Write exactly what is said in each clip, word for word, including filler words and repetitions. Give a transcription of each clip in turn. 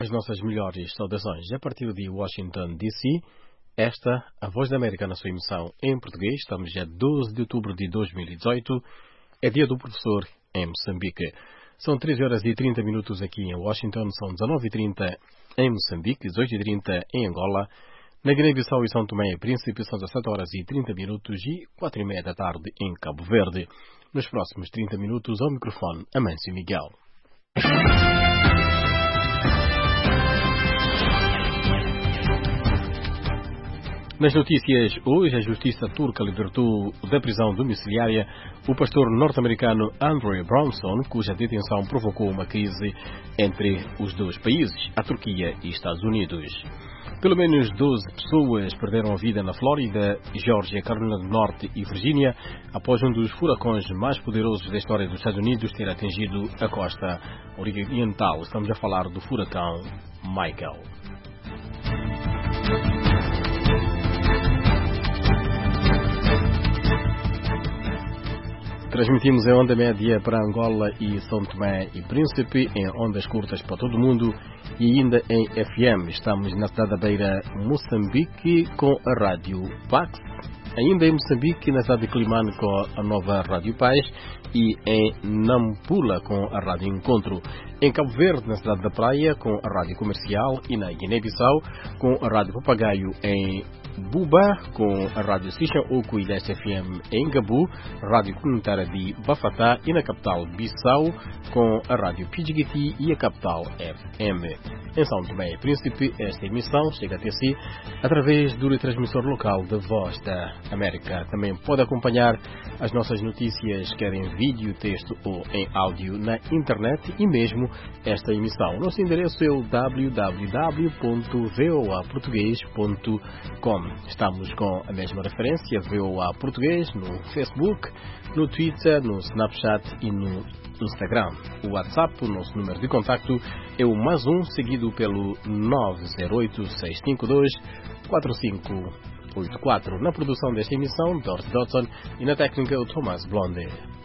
As nossas melhores saudações a partir de Washington, D C. Esta, a Voz da América na sua emissão em português. Estamos a doze de outubro de dois mil e dezoito. É dia do professor em Moçambique. São treze horas e trinta minutos aqui em Washington, são dezanove e trinta em Moçambique, dezoito e trinta em Angola. Na Guiné-Bissau e São Tomé e Príncipe são dezessete horas e trinta minutos e quatro e meia da tarde em Cabo Verde. Nos próximos trinta minutos, ao microfone, Amâncio Miguel. Nas notícias hoje, a justiça turca libertou da prisão domiciliária o pastor norte-americano Andrew Brunson, cuja detenção provocou uma crise entre os dois países, a Turquia e Estados Unidos. Pelo menos doze pessoas perderam a vida na Flórida, Geórgia, Carolina do Norte e Virgínia após um dos furacões mais poderosos da história dos Estados Unidos ter atingido a costa oriental. Estamos a falar do furacão Michael. Transmitimos em onda média para Angola e São Tomé e Príncipe, em ondas curtas para todo o mundo e ainda em F M. Estamos na cidade da Beira, Moçambique, com a Rádio Pax. Ainda em Moçambique, na cidade de Climane, com a nova Rádio Paz. E em Nampula, com a Rádio Encontro. Em Cabo Verde, na cidade da Praia, com a Rádio Comercial. E na Guiné-Bissau, com a Rádio Papagaio em Buba, com a Rádio Sishan Oku e dez F M em Gabu, Rádio Comunitária de Bafatá e na capital Bissau, com a Rádio Pidgiti e a capital F M. Em São Tomé e Príncipe, esta emissão chega até si através do retransmissor local da Voz da América. Também pode acompanhar as nossas notícias, quer em vídeo, texto ou em áudio na internet e mesmo esta emissão. Nosso endereço é o w w w ponto voa português ponto com. Estamos com a mesma referência, V O A Português, no Facebook, no Twitter, no Snapchat e no Instagram. O WhatsApp, o nosso número de contacto, é o mais um, seguido pelo nove zero oito, seis cinco dois, quatro cinco oito quatro. Na produção desta emissão, Dorothy Dodson, e na técnica, o Thomas Blonde.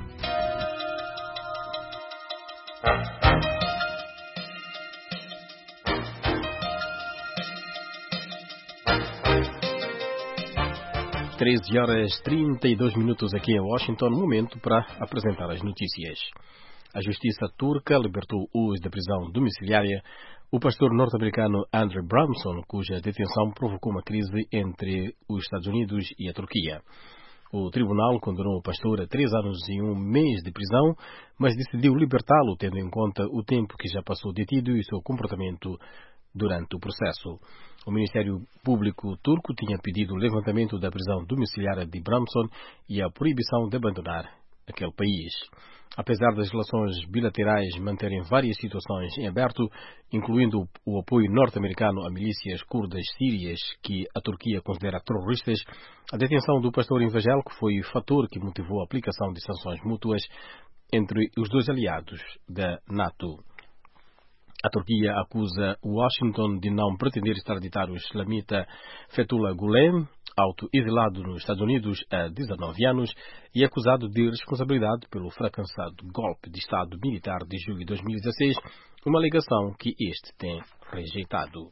treze horas e trinta e dois minutos aqui em Washington, momento para apresentar as notícias. A justiça turca libertou hoje da prisão domiciliária o pastor norte-americano Andrew Brunson, cuja detenção provocou uma crise entre os Estados Unidos e a Turquia. O tribunal condenou o pastor a três anos e um mês de prisão, mas decidiu libertá-lo, tendo em conta o tempo que já passou detido e o seu comportamento durante o processo. O Ministério Público turco tinha pedido o levantamento da prisão domiciliária de Brunson e a proibição de abandonar aquele país. Apesar das relações bilaterais manterem várias situações em aberto, incluindo o apoio norte-americano a milícias curdas sírias que a Turquia considera terroristas, a detenção do pastor evangélico foi o fator que motivou a aplicação de sanções mútuas entre os dois aliados da NATO. A Turquia acusa Washington de não pretender extraditar o islamita Fethullah Gulen, auto-exilado nos Estados Unidos há dezanove anos e acusado de responsabilidade pelo fracassado golpe de Estado militar de julho de dois mil e dezesseis, uma alegação que este tem rejeitado.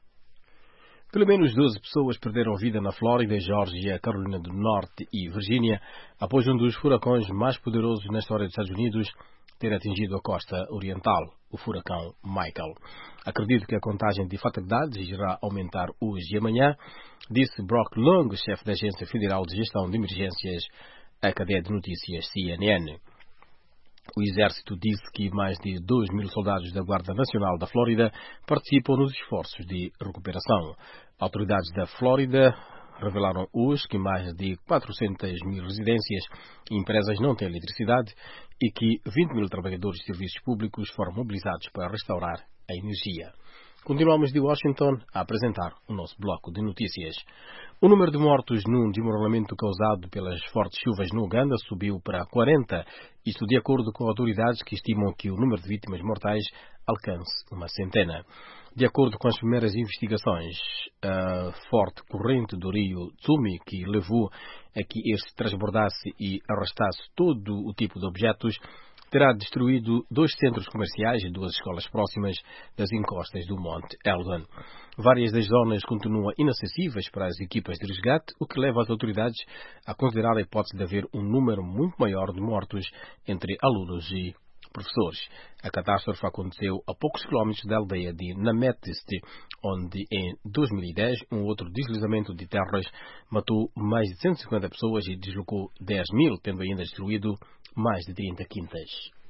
Pelo menos doze pessoas perderam vida na Flórida, Geórgia, Carolina do Norte e Virgínia após um dos furacões mais poderosos na história dos Estados Unidos ter atingido a costa oriental, o furacão Michael. Acredito que a contagem de fatalidades irá aumentar hoje e amanhã, disse Brock Long, chefe da Agência Federal de Gestão de Emergências, à cadeia de notícias C N N. O Exército disse que mais de dois mil soldados da Guarda Nacional da Flórida participam nos esforços de recuperação. Autoridades da Flórida revelaram hoje que mais de quatrocentas mil residências e empresas não têm eletricidade e que vinte mil trabalhadores de serviços públicos foram mobilizados para restaurar a energia. Continuamos de Washington a apresentar o nosso bloco de notícias. O número de mortos num desmoronamento causado pelas fortes chuvas no Uganda subiu para quarenta, isto de acordo com autoridades que estimam que o número de vítimas mortais alcance uma centena. De acordo com as primeiras investigações, a forte corrente do rio Tsumi, que levou a que este transbordasse e arrastasse todo o tipo de objetos, terá destruído dois centros comerciais e duas escolas próximas das encostas do Monte Elgon. Várias das zonas continuam inacessíveis para as equipas de resgate, o que leva as autoridades a considerar a hipótese de haver um número muito maior de mortos entre alunos e professores. A catástrofe aconteceu a poucos quilómetros da aldeia de Nameteste, onde em dois mil e dez um outro deslizamento de terras matou mais de cento e cinquenta pessoas e deslocou dez mil, tendo ainda destruído mais de trinta quintas.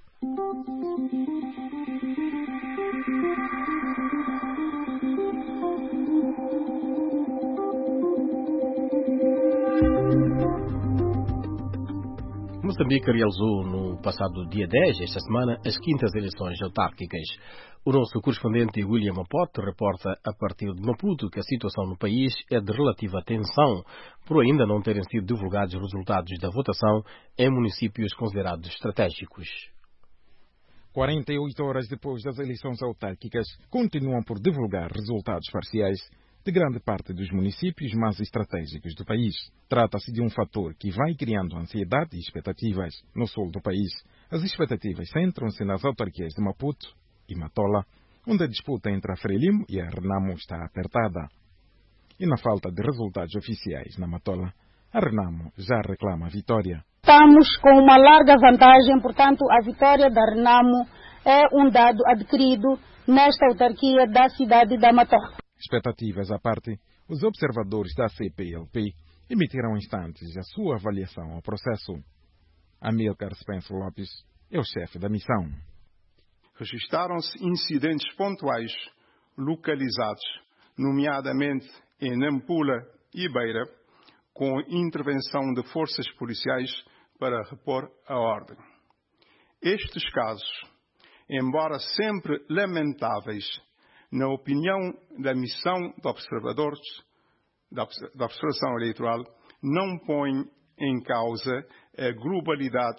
Moçambique realizou no passado dia dez, esta semana, as quintas eleições autárquicas. O nosso correspondente William Apote reporta a partir de Maputo que a situação no país é de relativa tensão, por ainda não terem sido divulgados os resultados da votação em municípios considerados estratégicos. quarenta e oito horas depois das eleições autárquicas, continuam por divulgar resultados parciais de grande parte dos municípios mais estratégicos do país. Trata-se de um fator que vai criando ansiedade e expectativas no sul do país. As expectativas centram-se nas autarquias de Maputo e Matola, onde a disputa entre a Frelimo e a Renamo está apertada. E na falta de resultados oficiais na Matola, a Renamo já reclama a vitória. Estamos com uma larga vantagem, portanto, a vitória da Renamo é um dado adquirido nesta autarquia da cidade da Matola. Expectativas à parte, os observadores da C P L P emitiram instantes a sua avaliação ao processo. Amílcar Spencer Lopes é o chefe da missão. Registaram-se incidentes pontuais localizados, nomeadamente em Nampula e Beira, com intervenção de forças policiais para repor a ordem. Estes casos, embora sempre lamentáveis, na opinião da missão de observadores da observação eleitoral, não põem em causa a globalidade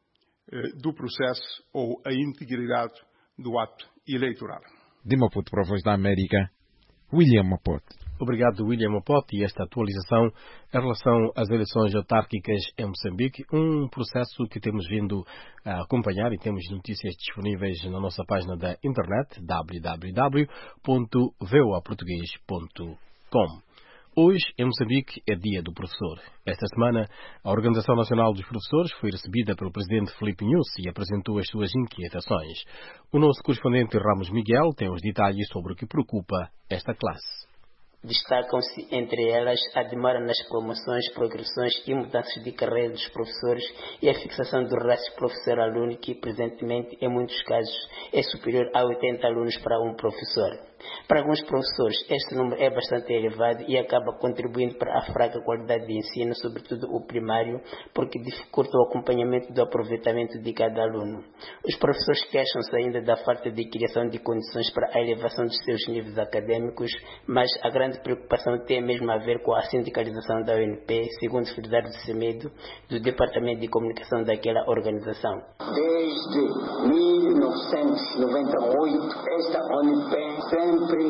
do processo ou a integridade do ato eleitoral. De Maputo para a Voz da América, William Mapote. Obrigado, William Mapote, e esta atualização em relação às eleições autárquicas em Moçambique, um processo que temos vindo a acompanhar e temos notícias disponíveis na nossa página da internet, w w w ponto voa português ponto com. Hoje, em Moçambique, é dia do professor. Esta semana, a Organização Nacional dos Professores foi recebida pelo presidente Filipe Nyusi e apresentou as suas inquietações. O nosso correspondente Ramos Miguel tem os detalhes sobre o que preocupa esta classe. Destacam-se, entre elas, a demora nas promoções, progressões e mudanças de carreira dos professores e a fixação do rácio professor-aluno, que, presentemente, em muitos casos, é superior a oitenta alunos para um professor. Para alguns professores, este número é bastante elevado e acaba contribuindo para a fraca qualidade de ensino, sobretudo o primário, porque dificulta o acompanhamento do aproveitamento de cada aluno. Os professores queixam-se ainda da falta de criação de condições para a elevação dos seus níveis acadêmicos, mas a grande preocupação tem mesmo a ver com a sindicalização da U N P, segundo Frederico Semedo, do Departamento de Comunicação daquela organização. Desde mil novecentos e noventa e oito, esta U N P sempre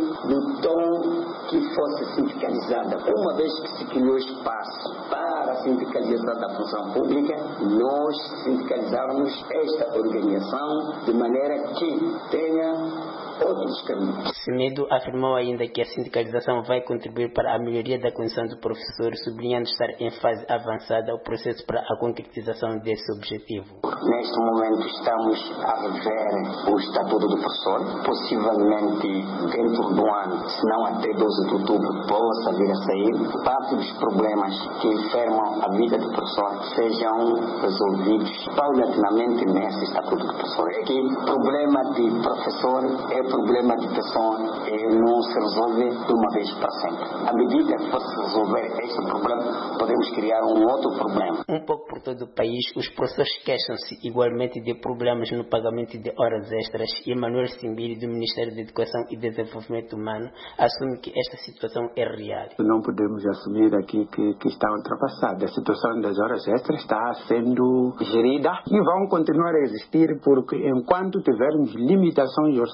lutou que fosse sindicalizada. Uma vez que se criou espaço para a sindicalização da função pública, nós sindicalizamos esta organização de maneira que tenha outros caminhos. Semedo afirmou ainda que a sindicalização vai contribuir para a melhoria da condição do professor, sublinhando estar em fase avançada o processo para a concretização desse objetivo. Neste momento estamos a rever o Estatuto do Professor, possivelmente dentro do ano, se não até doze de outubro, possa vir a sair. Parte dos problemas que enfermam a vida do professor sejam resolvidos paulatinamente nesse Estatuto do Professor. Que problema de professor é problema de pessoa e não se resolve de uma vez para sempre. À medida que fosse resolver este problema, podemos criar um outro problema. Um pouco por todo o país, os professores queixam-se igualmente de problemas no pagamento de horas extras, e Manuel Simbiri, do Ministério da Educação e Desenvolvimento Humano, assume que esta situação é real. Não podemos assumir aqui que, que está ultrapassada. A situação das horas extras está sendo gerida e vão continuar a existir porque enquanto tivermos limitações orçamentais,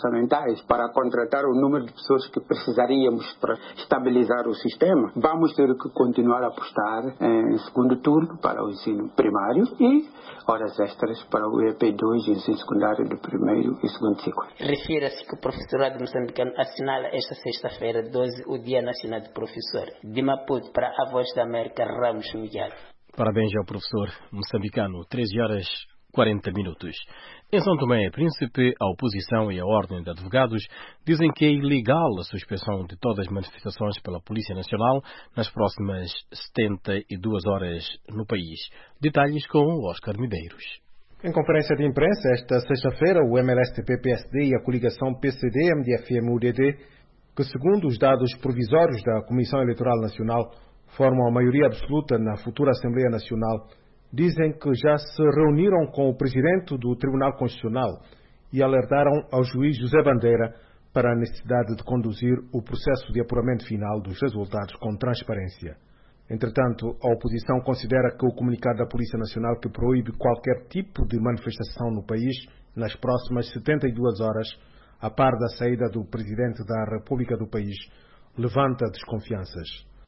atuais para contratar o número de pessoas que precisaríamos para estabilizar o sistema, vamos ter que continuar a apostar em segundo turno para o ensino primário e horas extras para o E P dois, ensino secundário do primeiro e segundo ciclo. Refira-se que o professorado moçambicano assinala esta sexta-feira, doze, o Dia Nacional do Professor. De Maputo para a Voz da América, Ramos Miguel. Parabéns ao professor moçambicano. treze horas e quarenta minutos. Em São Tomé e Príncipe, a oposição e a Ordem de Advogados dizem que é ilegal a suspensão de todas as manifestações pela Polícia Nacional nas próximas setenta e duas horas no país. Detalhes com o Oscar Medeiros. Em conferência de imprensa, esta sexta-feira, o M L S T P-P S D e a coligação P C D M D F M U D D, que segundo os dados provisórios da Comissão Eleitoral Nacional formam a maioria absoluta na futura Assembleia Nacional, dizem que já se reuniram com o presidente do Tribunal Constitucional e alertaram ao juiz José Bandeira para a necessidade de conduzir o processo de apuramento final dos resultados com transparência. Entretanto, a oposição considera que o comunicado da Polícia Nacional que proíbe qualquer tipo de manifestação no país nas próximas setenta e duas horas, a par da saída do presidente da República do país, levanta desconfianças.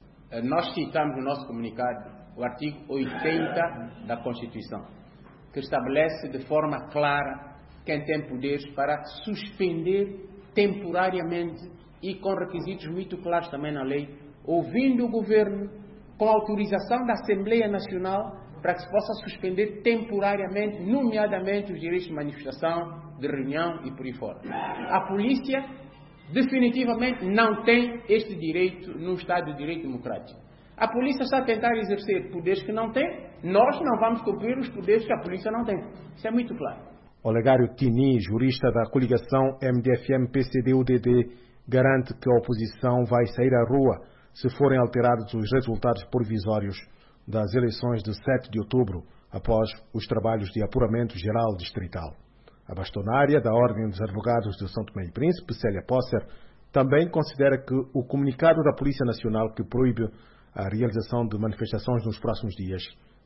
Nós citamos no nosso comunicado o artigo oitenta da Constituição, que estabelece de forma clara quem tem poderes para suspender temporariamente e com requisitos muito claros também na lei, ouvindo o governo com autorização da Assembleia Nacional para que se possa suspender temporariamente, nomeadamente os direitos de manifestação, de reunião e por aí fora. A polícia definitivamente não tem este direito no Estado de Direito Democrático. A polícia está a tentar exercer poderes que não tem, nós não vamos cumprir os poderes que a polícia não tem. Isso é muito claro. Olegário Tini, jurista da coligação M D F M P C D U D D, garante que a oposição vai sair à rua se forem alterados os resultados provisórios das eleições de sete de outubro, após os trabalhos de apuramento geral distrital. A bastonária da Ordem dos Advogados de São Tomé e Príncipe, Célia Posser, também considera que o comunicado da Polícia Nacional que proíbe a realização de manifestações nos próximos dias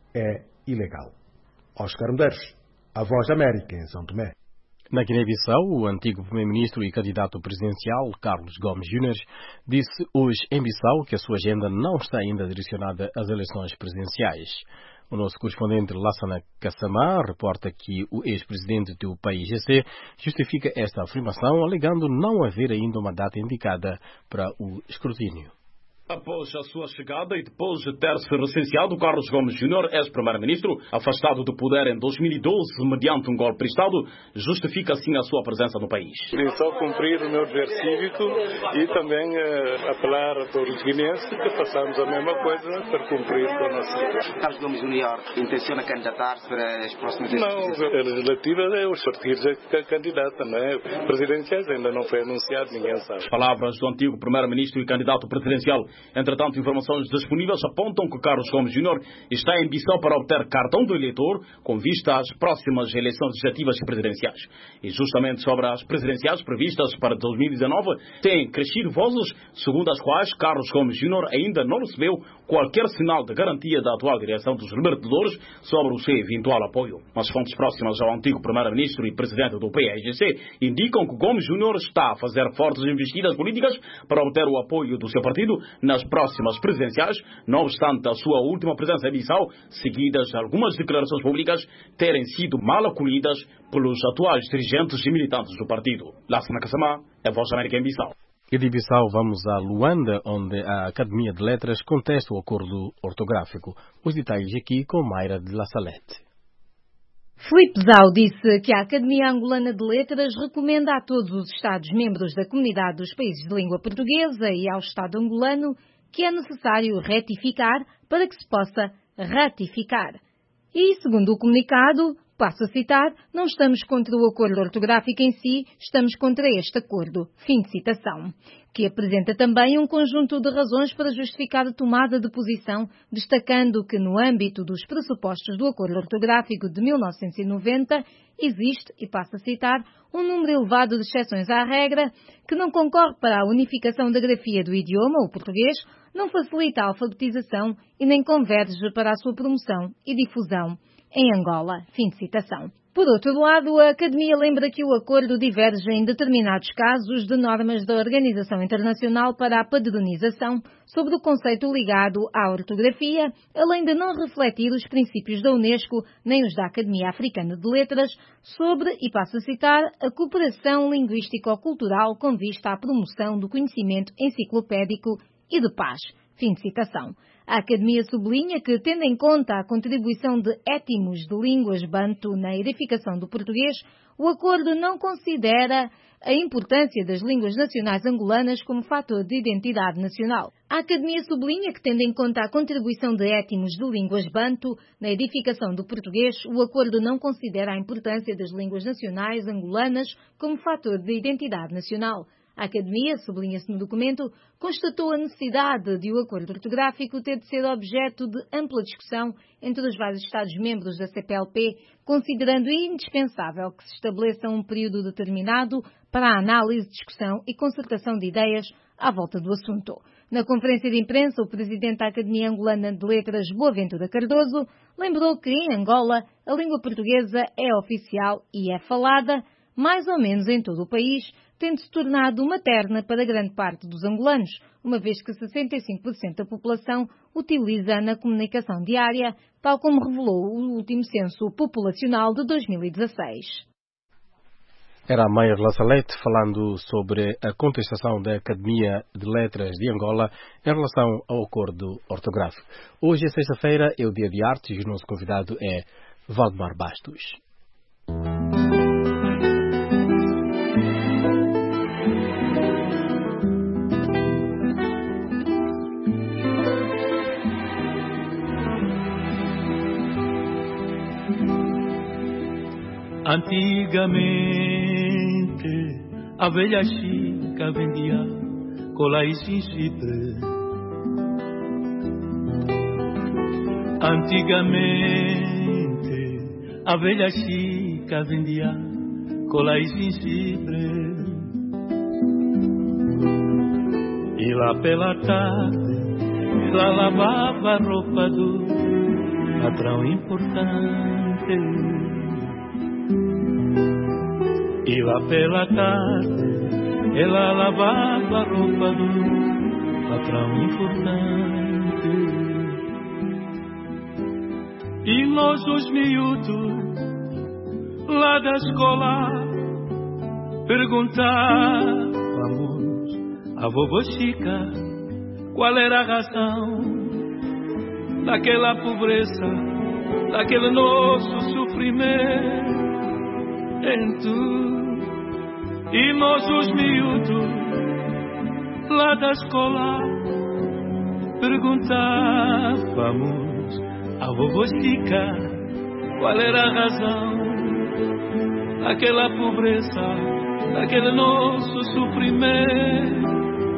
é ilegal. Oscar Medeiros, a Voz da América, em São Tomé. Na Guiné-Bissau, o antigo primeiro-ministro e candidato presidencial, Carlos Gomes Júnior, disse hoje em Bissau que a sua agenda não está ainda direcionada às eleições presidenciais. O nosso correspondente Lassana Kassamá reporta que o ex-presidente do P I G C justifica esta afirmação, alegando não haver ainda uma data indicada para o escrutínio. Após a sua chegada e depois de ter se recenseado, Carlos Gomes Júnior, ex-primeiro-ministro, afastado do poder em dois mil e doze mediante um golpe de Estado, justifica assim a sua presença no país. E só cumprir o meu dever cívico e também uh, apelar a todos os guineenses que façamos a mesma coisa para cumprir com a nossa dever. Carlos Gomes Júnior intenciona candidatar-se para as próximas eleições? Não, a legislativa é os partidos que candidatam, não é? Presidenciais ainda não foi anunciado, ninguém sabe. Palavras do antigo primeiro-ministro e candidato presidencial. Entretanto, informações disponíveis apontam que Carlos Gomes Júnior está em Bissau para obter cartão do eleitor com vista às próximas eleições legislativas e presidenciais. E justamente sobre as presidenciais previstas para dois mil e dezanove, têm crescido vozes segundo as quais Carlos Gomes Júnior ainda não recebeu qualquer sinal de garantia da atual direção dos Libertadores sobre o seu eventual apoio. Mas fontes próximas ao antigo primeiro-ministro e presidente do P I G C indicam que Gomes Júnior está a fazer fortes investidas políticas para obter o apoio do seu partido nas próximas presidenciais, não obstante a sua última presença em Bissau, seguidas algumas declarações públicas terem sido mal acolhidas pelos atuais dirigentes e militantes do partido. Lassana Kassamá, a Voz da América em Bissau. E de Bissau vamos a Luanda, onde a Academia de Letras contesta o acordo ortográfico. Os detalhes aqui com Mayra de La Salette. Filipe Zau disse que a Academia Angolana de Letras recomenda a todos os Estados-membros da Comunidade dos Países de Língua Portuguesa e ao Estado angolano que é necessário retificar para que se possa ratificar. E, segundo o comunicado, passo a citar, não estamos contra o acordo ortográfico em si, estamos contra este acordo. Fim de citação. Que apresenta também um conjunto de razões para justificar a tomada de posição, destacando que no âmbito dos pressupostos do acordo ortográfico de mil novecentos e noventa existe, e passo a citar, um número elevado de exceções à regra que não concorre para a unificação da grafia do idioma, o português, não facilita a alfabetização e nem converge para a sua promoção e difusão em Angola. Fim de citação. Por outro lado, a Academia lembra que o acordo diverge em determinados casos de normas da Organização Internacional para a Padronização sobre o conceito ligado à ortografia, além de não refletir os princípios da Unesco nem os da Academia Africana de Letras sobre, e passo a citar, a cooperação linguístico-cultural com vista à promoção do conhecimento enciclopédico e de paz. Fim de citação. A Academia sublinha que, tendo em conta a contribuição de étimos de línguas banto na edificação do português, o acordo não considera a importância das línguas nacionais angolanas como fator de identidade nacional. A Academia sublinha que, tendo em conta a contribuição de étimos de línguas banto na edificação do português, o acordo não considera a importância das línguas nacionais angolanas como fator de identidade nacional. A Academia, sublinha-se no documento, constatou a necessidade de o acordo ortográfico ter de ser objeto de ampla discussão entre os vários Estados-membros da C P L P, considerando indispensável que se estabeleça um período determinado para a análise, discussão e concertação de ideias à volta do assunto. Na conferência de imprensa, o presidente da Academia Angolana de Letras, Boaventura Cardoso, lembrou que em Angola a língua portuguesa é oficial e é falada, mais ou menos em todo o país, tendo-se tornado materna para grande parte dos angolanos, uma vez que sessenta e cinco por cento da população utiliza na comunicação diária, tal como revelou o último censo populacional de dois mil e dezasseis. Era a Meyer Lassalete falando sobre a contestação da Academia de Letras de Angola em relação ao acordo ortográfico. Hoje é sexta-feira, é o dia de artes e o nosso convidado é Valdemar Bastos. Antigamente a velha chica vendia cola e gengibre. Antigamente a velha chica vendia cola e gengibre. E lá pela tarde ela lavava a roupa do patrão importante. E lá pela tarde ela lavava a roupa do patrão importante. E nós os miúdos lá da escola perguntávamos a vovó Chica qual era a razão daquela pobreza, daquele nosso sofrimento. E nós os miúdos lá da escola perguntávamos a vovó Chica qual era a razão daquela pobreza, daquele nosso sofrimento.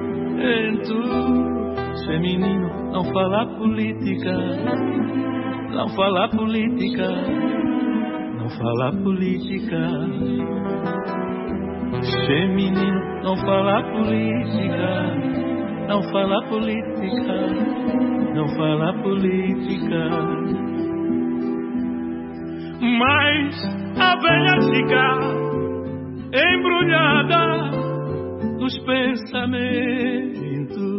Se menino não fala política, não fala política, não fala política. Se menino não fala política, não fala política, não fala política. Mas a velha chica embrulhada nos pensamentos,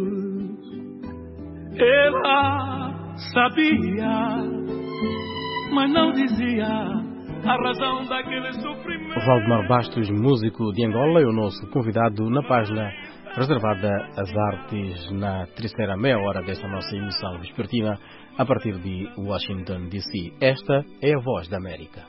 ela sabia, mas não dizia a razão daquele sofrimento. Valdemar Bastos, músico de Angola, é o nosso convidado na página reservada às artes na terceira meia hora desta nossa emissão vespertina a partir de Washington, D C. Esta é a Voz da América.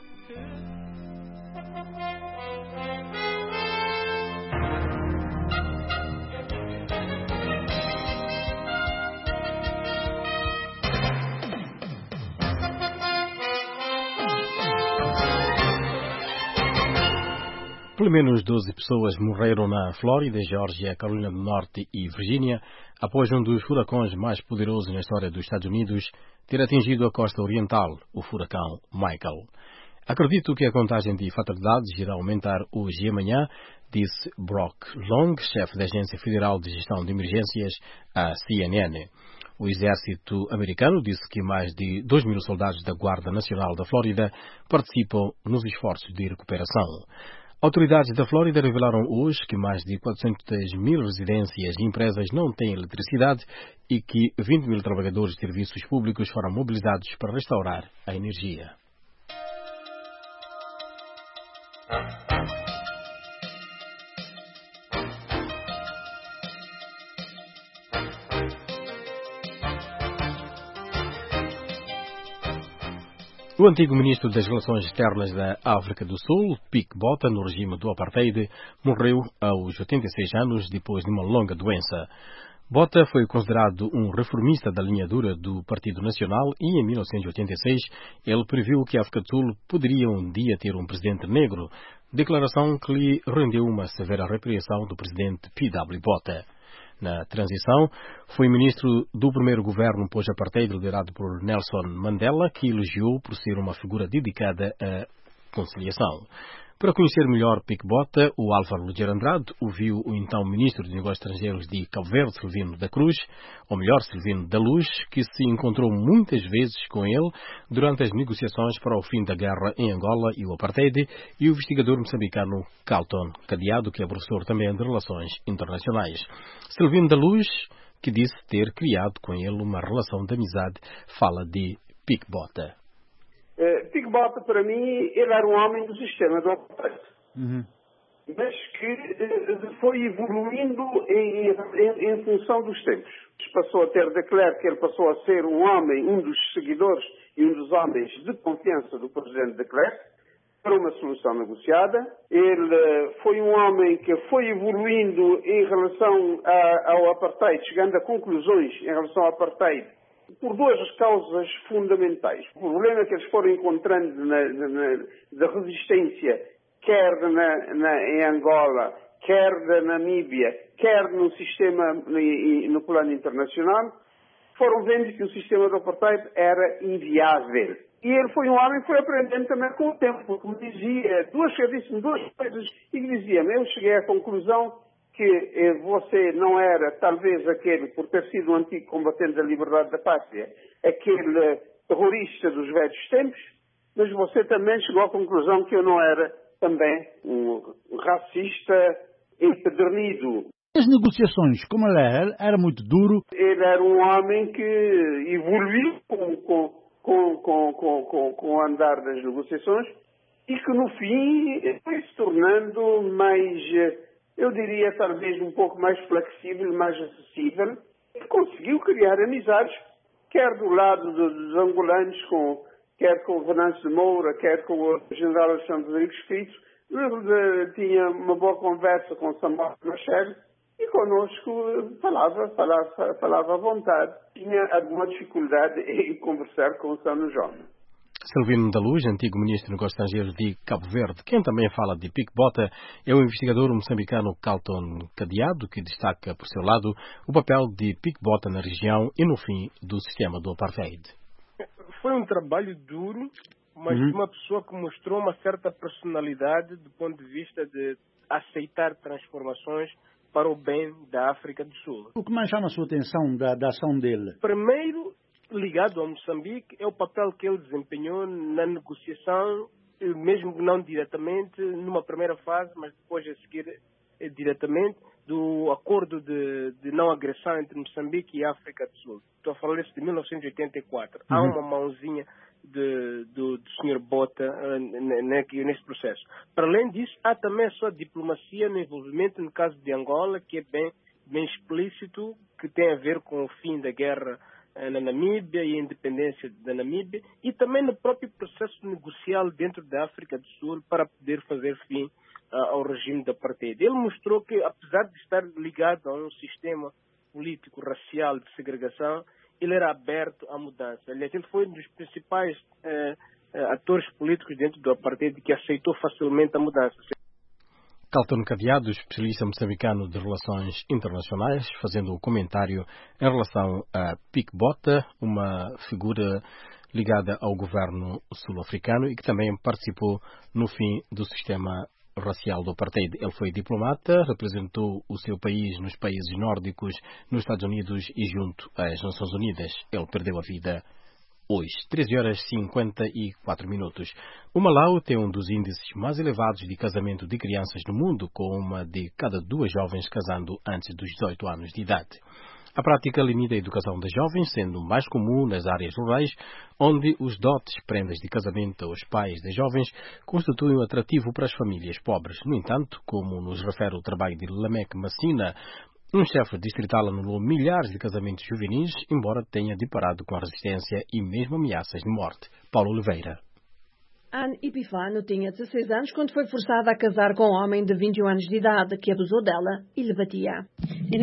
Pelo menos doze pessoas morreram na Flórida, Geórgia, Carolina do Norte e Virgínia após um dos furacões mais poderosos na história dos Estados Unidos ter atingido a costa oriental, o furacão Michael. Acredito que a contagem de fatalidades irá aumentar hoje e amanhã, disse Brock Long, chefe da Agência Federal de Gestão de Emergências, à C N N. O exército americano disse que mais de dois mil soldados da Guarda Nacional da Flórida participam nos esforços de recuperação. Autoridades da Flórida revelaram hoje que mais de quatrocentas mil residências e empresas não têm eletricidade e que vinte mil trabalhadores de serviços públicos foram mobilizados para restaurar a energia. O antigo ministro das Relações Externas da África do Sul, Pik Botha, no regime do Apartheid, morreu aos oitenta e seis anos depois de uma longa doença. Botha foi considerado um reformista da linha dura do Partido Nacional e, em mil novecentos e oitenta e seis, ele previu que a África do Sul poderia um dia ter um presidente negro, declaração que lhe rendeu uma severa repreensão do presidente P W Botha. Na transição, foi ministro do primeiro governo pós-apartheid liderado por Nelson Mandela, que elogiou por ser uma figura dedicada à conciliação. Para conhecer melhor Pik Botha, o Álvaro Luger Andrade ouviu o então ministro de Negócios Estrangeiros de Cabo Verde, Silvino da Cruz, ou melhor, Silvino da Luz, que se encontrou muitas vezes com ele durante as negociações para o fim da guerra em Angola e o Apartheid, e o investigador moçambicano Carlton Cadeado, que é professor também de Relações Internacionais. Silvino da Luz, que disse ter criado com ele uma relação de amizade, fala de Pik Botha. Uh, Pik Botha, para mim, ele era um homem do sistema do apartheid, uhum. mas que uh, foi evoluindo em, em, em função dos tempos. Passou a ter de Klerk, que ele passou a ser um homem, um dos seguidores e um dos homens de confiança do presidente de Klerk, para uma solução negociada. Ele uh, foi um homem que foi evoluindo em relação a, ao apartheid, chegando a conclusões em relação ao apartheid, por duas causas fundamentais. O problema que eles foram encontrando na, na, da resistência, quer na, na, em Angola, quer na Namíbia, quer no sistema, no, no plano internacional, foram vendo que o sistema do apartheid era inviável. E ele foi um homem que foi aprendendo também com o tempo, porque me dizia duas, disse duas coisas, e me dizia-me, eu cheguei à conclusão que eh, você não era, talvez, aquele, por ter sido um antigo combatente da liberdade da pátria, aquele eh, terrorista dos velhos tempos, mas você também chegou à conclusão que eu não era também um racista empedernido. As negociações, como ele era, era muito duro. Ele era um homem que evoluiu com, com, com, com, com, com, com o andar das negociações e que, no fim, foi se tornando mais... eu diria talvez um pouco mais flexível, mais acessível, e conseguiu criar amizades, quer do lado dos angolanos, com, quer com o Venâncio de Moura, quer com o general Alexandre Rodrigues Frito. Ele tinha uma boa conversa com Samuel Machel e conosco falava, falava, falava à vontade. Tinha alguma dificuldade em conversar com o Sano João. Silvino da Luz, antigo ministro dos Negócios Estrangeiros de Cabo Verde. Quem também fala de Pik Botha é o investigador moçambicano Carlton Cadeado, que destaca, por seu lado, o papel de Pik Botha na região e no fim do sistema do apartheid. Foi um trabalho duro, mas uhum. de uma pessoa que mostrou uma certa personalidade do ponto de vista de aceitar transformações para o bem da África do Sul. O que mais chama a sua atenção da, da ação dele? Primeiro, ligado a Moçambique, é o papel que ele desempenhou na negociação, mesmo não diretamente, numa primeira fase, mas depois a seguir diretamente, do acordo de, de não agressão entre Moçambique e África do Sul. Estou a falar isso de mil novecentos e oitenta e quatro. Uhum. Há uma mãozinha de, do, do senhor Botha uh, nesse processo. Para além disso, há também a sua diplomacia no envolvimento no caso de Angola, que é bem, bem explícito, que tem a ver com o fim da guerra na Namíbia e a independência da Namíbia, e também no próprio processo negocial dentro da África do Sul para poder fazer fim uh, ao regime da apartheid. Ele mostrou que, apesar de estar ligado a um sistema político racial de segregação, ele era aberto à mudança. Aliás, ele foi um dos principais uh, uh, atores políticos dentro do apartheid que aceitou facilmente a mudança. Carlton Cadeado, especialista moçambicano de Relações Internacionais, fazendo um comentário em relação a Pik Botha, uma figura ligada ao governo sul-africano e que também participou no fim do sistema racial do apartheid. Ele foi diplomata, representou o seu país nos países nórdicos, nos Estados Unidos e junto às Nações Unidas. Ele perdeu a vida hoje, treze horas e cinquenta e quatro minutos. O Malau tem um dos índices mais elevados de casamento de crianças no mundo, com uma de cada duas jovens casando antes dos dezoito anos de idade. A prática limita a educação das jovens, sendo mais comum nas áreas rurais, onde os dotes, prendas de casamento aos pais das jovens, constituem um atrativo para as famílias pobres. No entanto, como nos refere o trabalho de Lamek Massina, um chefe distrital anulou milhares de casamentos juvenis, embora tenha deparado com a resistência e mesmo ameaças de morte. Paulo Oliveira. Anne Epifano tinha dezesseis anos quando foi forçada a casar com um homem de vinte e um anos de idade que abusou dela e lhe batia. I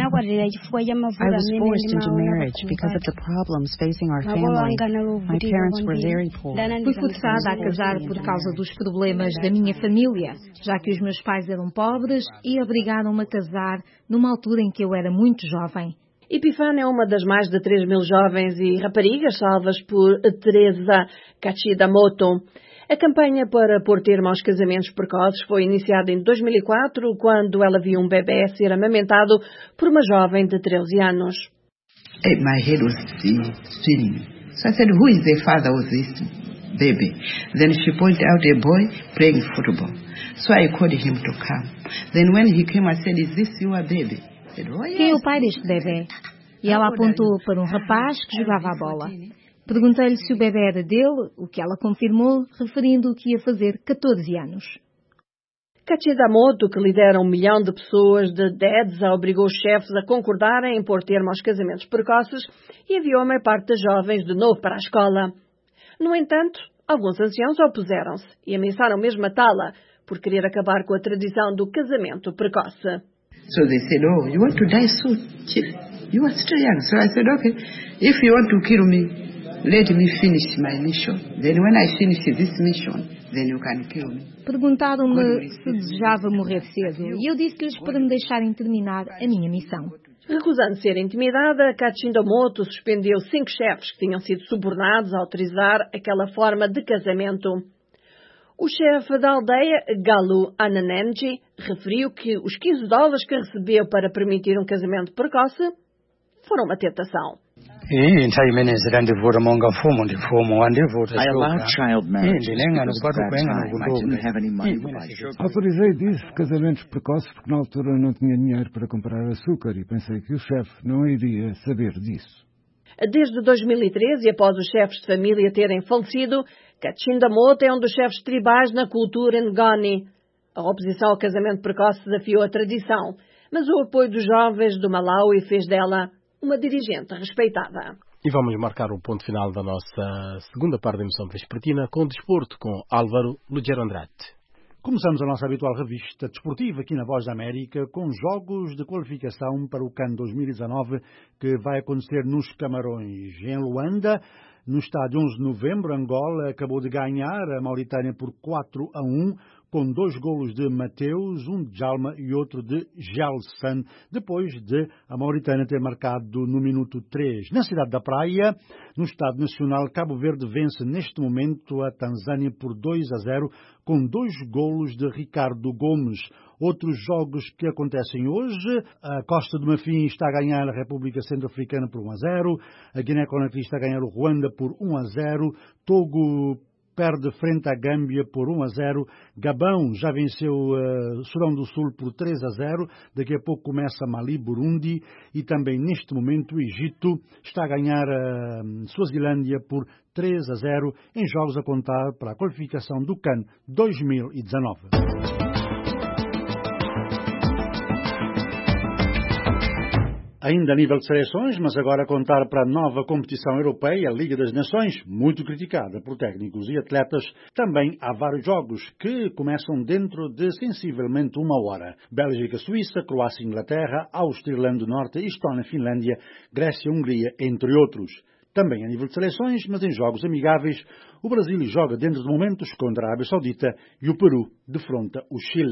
was forced into marriage because of the problems facing our family. My parents were very poor. Fui forçada a casar por causa dos problemas da minha família, já que os meus pais eram pobres e obrigaram-me a casar numa altura em que eu era muito jovem. Epifano é uma das mais de três mil jovens e raparigas salvas por Teresa Kachidamoto. A campanha para pôr termo aos casamentos precoces foi iniciada em dois mil e quatro, quando ela viu um bebê ser amamentado por uma jovem de treze anos. My head was spinning. So I said, who is the father of this baby? Then she pointed out a boy playing football. So I called him to come. Then when he came, I said, is this your baby? I said, oh, yes. Quem é o pai deste bebê? E ela apontou para um rapaz que jogava a bola. Perguntei-lhe se o bebê era dele, o que ela confirmou, referindo que ia fazer catorze anos. Kachidamoto, que lidera um milhão de pessoas de DEDSA, obrigou os chefes a concordarem em pôr termo aos casamentos precoces e enviou a maior parte das jovens de novo para a escola. No entanto, alguns anciãos opuseram-se e ameaçaram mesmo matá-la por querer acabar com a tradição do casamento precoce. So they said, oh, you want to die soon, chief? You are still young. So I said, okay, if you want to kill me, let me finish my mission. Then when I finish this mission, then you can kill me. Perguntaram-me se desejava morrer cedo e eu disse-lhes para me deixarem terminar a minha missão. Recusando ser intimidada, Kachidamoto suspendeu cinco chefes que tinham sido subornados a autorizar aquela forma de casamento. O chefe da aldeia, Galu Ananenji, referiu que os quinze dólares que recebeu para permitir um casamento precoce foram uma tentação. I allowed child marriage because at that time I didn't have any money to buy sugar. Autorizei disse casamentos precoces porque na altura não tinha dinheiro para comprar açúcar e pensei que o chefe não iria saber disso. Desde dois mil e treze, após os chefes de família terem falecido, Kachidamoto é um dos chefes tribais na cultura Ngoni. A oposição ao casamento precoce desafiou a tradição, mas o apoio dos jovens do Malawi fez dela uma dirigente respeitada. E vamos marcar o ponto final da nossa segunda parte da emissão vespertina com o desporto, com Álvaro Lugero Andrade. Começamos a nossa habitual revista desportiva aqui na Voz da América com jogos de qualificação para o CAN dois mil e dezanove que vai acontecer nos Camarões. Em Luanda, no estádio onze de novembro, Angola acabou de ganhar a Mauritânia por quatro a um, com dois golos de Mateus, um de Jalma e outro de Gelson, depois de a Mauritânia ter marcado no minuto três. Na cidade da Praia, no Estádio Nacional, Cabo Verde vence neste momento a Tanzânia por dois a zero, com dois golos de Ricardo Gomes. Outros jogos que acontecem hoje, a Costa do Marfim está a ganhar a República Centro-Africana por um a zero, a Guiné-Conakry está a ganhar o Ruanda por um a zero, Togo perde frente à Gâmbia por um a zero. Gabão já venceu uh, Sudão do Sul por três a zero. Daqui a pouco começa Mali, Burundi e também neste momento o Egito está a ganhar a uh, Suazilândia por três a zero em jogos a contar para a qualificação do CAN dois mil e dezanove. Ainda a nível de seleções, mas agora a contar para a nova competição europeia, a Liga das Nações, muito criticada por técnicos e atletas. Também há vários jogos que começam dentro de sensivelmente uma hora. Bélgica, Suíça, Croácia, Inglaterra, Áustria, Irlanda do Norte, Estónia, Finlândia, Grécia, Hungria, entre outros. Também a nível de seleções, mas em jogos amigáveis, o Brasil joga dentro de momentos contra a Arábia Saudita e o Peru defronta o Chile.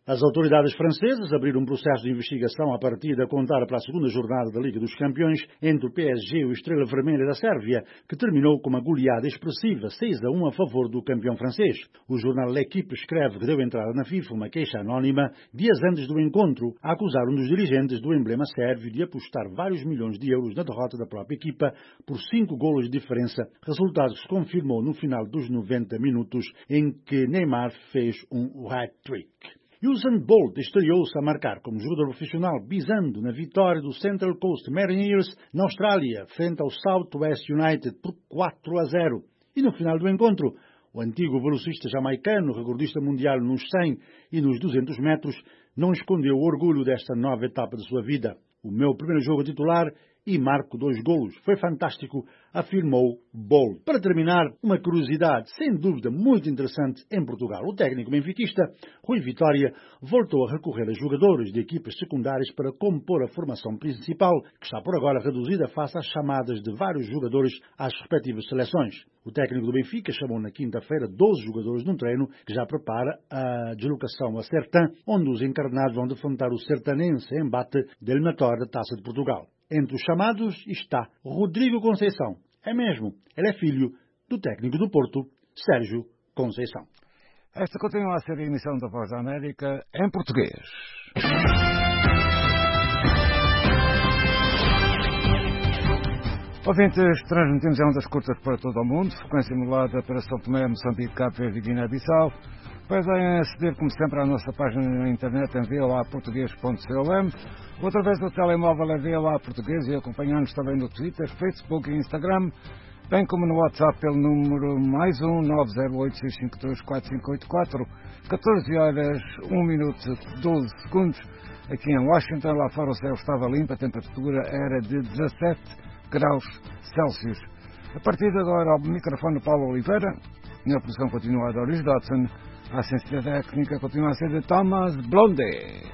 As autoridades francesas abriram um processo de investigação a partir da contar para a segunda jornada da Liga dos Campeões entre o P S G e o Estrela Vermelha da Sérvia, que terminou com uma goleada expressiva, seis a um a favor do campeão francês. O jornal L'Équipe escreve que deu entrada na FIFA uma queixa anónima dias antes do encontro a acusar um dos dirigentes do emblema sérvio de apostar vários milhões de euros na derrota da própria equipa por cinco golos de diferença, resultado que se confirmou no final dos noventa minutos em que Neymar fez um hat-trick. Usain Bolt estreou-se a marcar como jogador profissional, bisando na vitória do Central Coast Mariners na Austrália, frente ao South West United por quatro a zero. E no final do encontro, o antigo velocista jamaicano, recordista mundial nos cem e nos duzentos metros, não escondeu o orgulho desta nova etapa de sua vida. O meu primeiro jogo titular e marco dois golos. Foi fantástico, afirmou Bolt. Para terminar, uma curiosidade, sem dúvida muito interessante em Portugal. O técnico benfiquista, Rui Vitória, voltou a recorrer a jogadores de equipas secundárias para compor a formação principal, que está por agora reduzida face às chamadas de vários jogadores às respectivas seleções. O técnico do Benfica chamou na quinta-feira doze jogadores num treino que já prepara a deslocação a Sertã, onde os encarnados vão defrontar o sertanense em embate da eliminatória da Taça de Portugal. Entre os chamados está Rodrigo Conceição. É mesmo, ele é filho do técnico do Porto, Sérgio Conceição. Esta continua a ser a emissão da Voz da América em português. Ouvintes, transmitimos em ondas curtas para todo o mundo, frequência modulada para São Tomé, Moçambique, Cabo Verde e Guiné-Bissau. Podem aceder, como sempre, à nossa página na internet em v o a português ponto com, ou através do telemóvel em v o a português e acompanhar-nos também no Twitter, Facebook e Instagram, bem como no WhatsApp pelo número mais um nove zero oito seis cinco dois quatro cinco oito quatro, catorze horas, um minuto, doze segundos. Aqui em Washington, lá fora o céu estava limpo, a temperatura era de dezassete graus Celsius. A partir de agora, ao microfone Paulo Oliveira, na produção continua a Doris Dodson, a assistência técnica continua a ser de Thomas Blonde.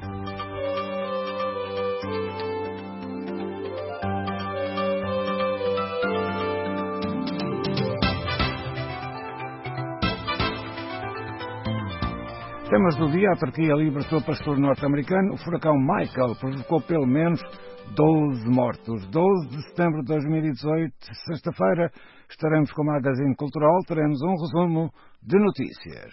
Temas do dia: a Turquia libertou o pastor norte-americano. O furacão Michael provocou pelo menos doze mortos. doze de setembro de dois mil e dezoito, sexta-feira, estaremos com o Magazine Cultural. Teremos um resumo de notícias.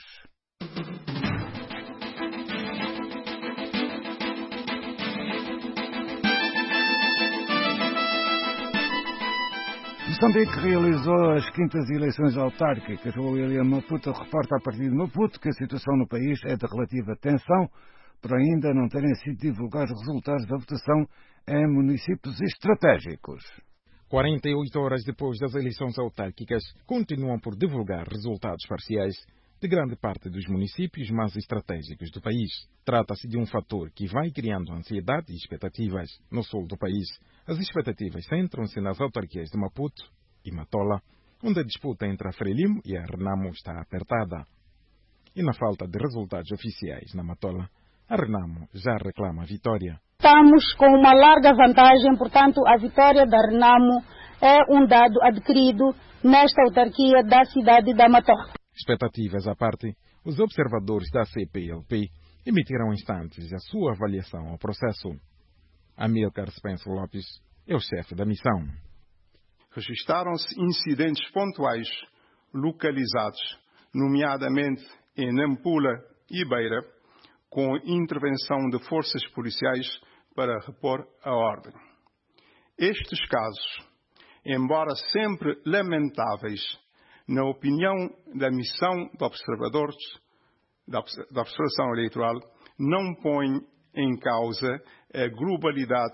Moçambique realizou as quintas eleições autárquicas. O William Maputo reporta a partir de Maputo que a situação no país é de relativa tensão, por ainda não terem sido divulgados os resultados da votação em municípios estratégicos. quarenta e oito horas depois das eleições autárquicas, continuam por divulgar resultados parciais de grande parte dos municípios mais estratégicos do país. Trata-se de um fator que vai criando ansiedade e expectativas. No sul do país, as expectativas centram-se nas autarquias de Maputo e Matola, onde a disputa entre a Frelimo e a Renamo está apertada. E na falta de resultados oficiais na Matola, a Renamo já reclama a vitória. Estamos com uma larga vantagem, portanto, a vitória da Renamo é um dado adquirido nesta autarquia da cidade da Matola. Expectativas à parte, os observadores da C P L P emitirão instantes a sua avaliação ao processo. Amílcar Spencer Lopes é o chefe da missão. Registaram-se incidentes pontuais localizados, nomeadamente em Nampula e Beira, com intervenção de forças policiais para repor a ordem. Estes casos, embora sempre lamentáveis, na opinião da missão de observadores da observação eleitoral, não põem em causa a globalidade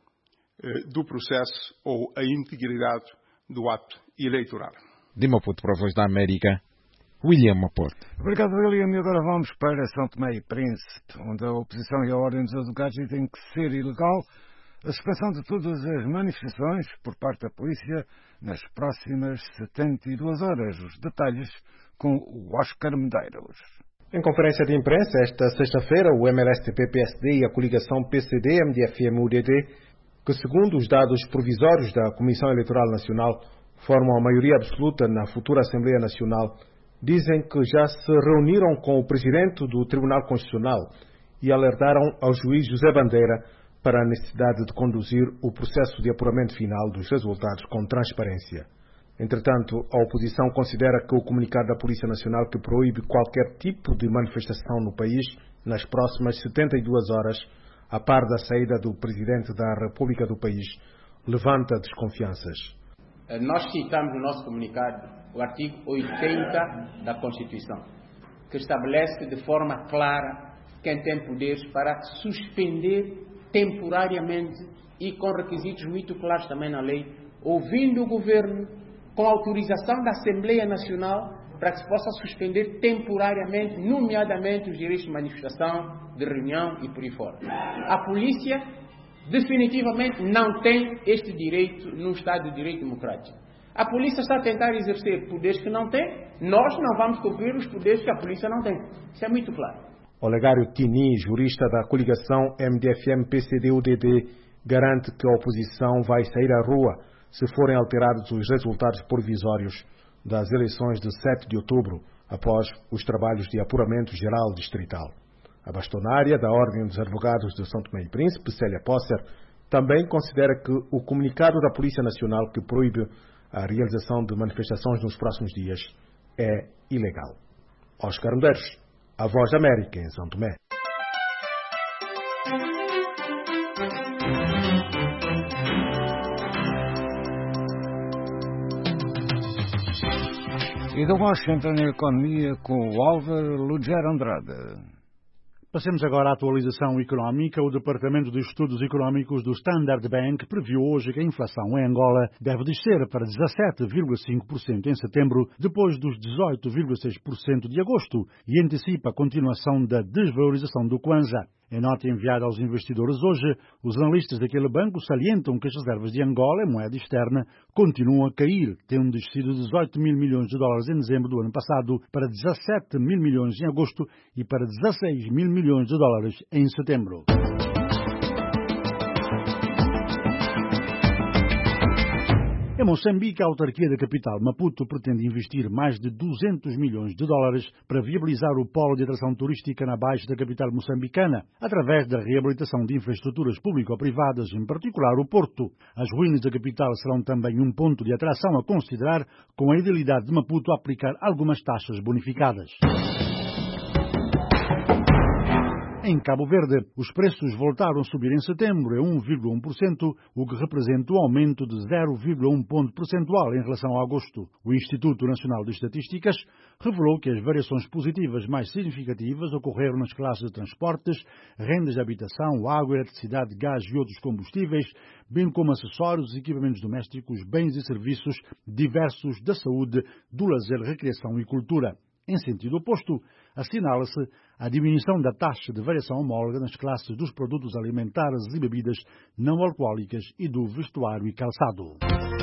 do processo ou a integridade do ato eleitoral. De Maputo para a Voz da América, William Maputo. Obrigado, William. E agora vamos para São Tomé e Príncipe, onde a oposição e a ordem dos advogados dizem que ser ilegal a suspensão de todas as manifestações por parte da polícia nas próximas setenta e duas horas. Os detalhes com o Oscar Medeiros. Em conferência de imprensa esta sexta-feira, o M L S T P P S D e a coligação P C D M D F M U D D, que segundo os dados provisórios da Comissão Eleitoral Nacional formam a maioria absoluta na futura Assembleia Nacional, dizem que já se reuniram com o presidente do Tribunal Constitucional e alertaram ao juiz José Bandeira para a necessidade de conduzir o processo de apuramento final dos resultados com transparência. Entretanto, a oposição considera que o comunicado da Polícia Nacional que proíbe qualquer tipo de manifestação no país nas próximas setenta e duas horas, a par da saída do presidente da República do país, levanta desconfianças. Nós citamos no nosso comunicado o artigo oitenta da Constituição, que estabelece de forma clara quem tem poderes para suspender temporariamente e com requisitos muito claros também na lei, ouvindo o governo com autorização da Assembleia Nacional para que se possa suspender temporariamente, nomeadamente os direitos de manifestação, de reunião e por aí fora. A polícia definitivamente não tem este direito num Estado de Direito Democrático. A polícia está a tentar exercer poderes que não tem, nós não vamos cumprir os poderes que a polícia não tem. Isso é muito claro. Olegário Tini, jurista da coligação M D F M P C D U D D, garante que a oposição vai sair à rua se forem alterados os resultados provisórios das eleições de sete de outubro, após os trabalhos de apuramento geral distrital. A bastonária da Ordem dos Advogados de São Tomé e Príncipe, Célia Posser, também considera que o comunicado da Polícia Nacional que proíbe a realização de manifestações nos próximos dias é ilegal. Oscar Medeiros, a Voz da América, em São Tomé. E do Washington, a economia com o Álvaro Lugero Andrade. Passemos agora à atualização económica. O Departamento de Estudos Económicos do Standard Bank previu hoje que a inflação em Angola deve descer para dezassete vírgula cinco por cento em setembro, depois dos dezoito vírgula seis por cento de agosto, e antecipa a continuação da desvalorização do Kwanza. Em nota enviada aos investidores hoje, os analistas daquele banco salientam que as reservas de Angola em moeda externa continuam a cair, tendo descido de dezoito mil milhões de dólares em dezembro do ano passado para dezassete mil milhões em agosto e para dezasseis mil milhões de dólares em setembro. Em Moçambique, a autarquia da capital Maputo pretende investir mais de duzentos milhões de dólares para viabilizar o polo de atração turística na baixa da capital moçambicana, através da reabilitação de infraestruturas público-privadas, em particular o porto. As ruínas da capital serão também um ponto de atração a considerar, com a idealidade de Maputo a aplicar algumas taxas bonificadas. Em Cabo Verde, os preços voltaram a subir em setembro em um vírgula um por cento, o que representa um aumento de zero vírgula um ponto percentual em relação a agosto. O Instituto Nacional de Estatísticas revelou que as variações positivas mais significativas ocorreram nas classes de transportes, rendas de habitação, água, eletricidade, gás e outros combustíveis, bem como acessórios, equipamentos domésticos, bens e serviços diversos da saúde, do lazer, recreação e cultura. Em sentido oposto, assinala-se a diminuição da taxa de variação homóloga nas classes dos produtos alimentares e bebidas não alcoólicas e do vestuário e calçado.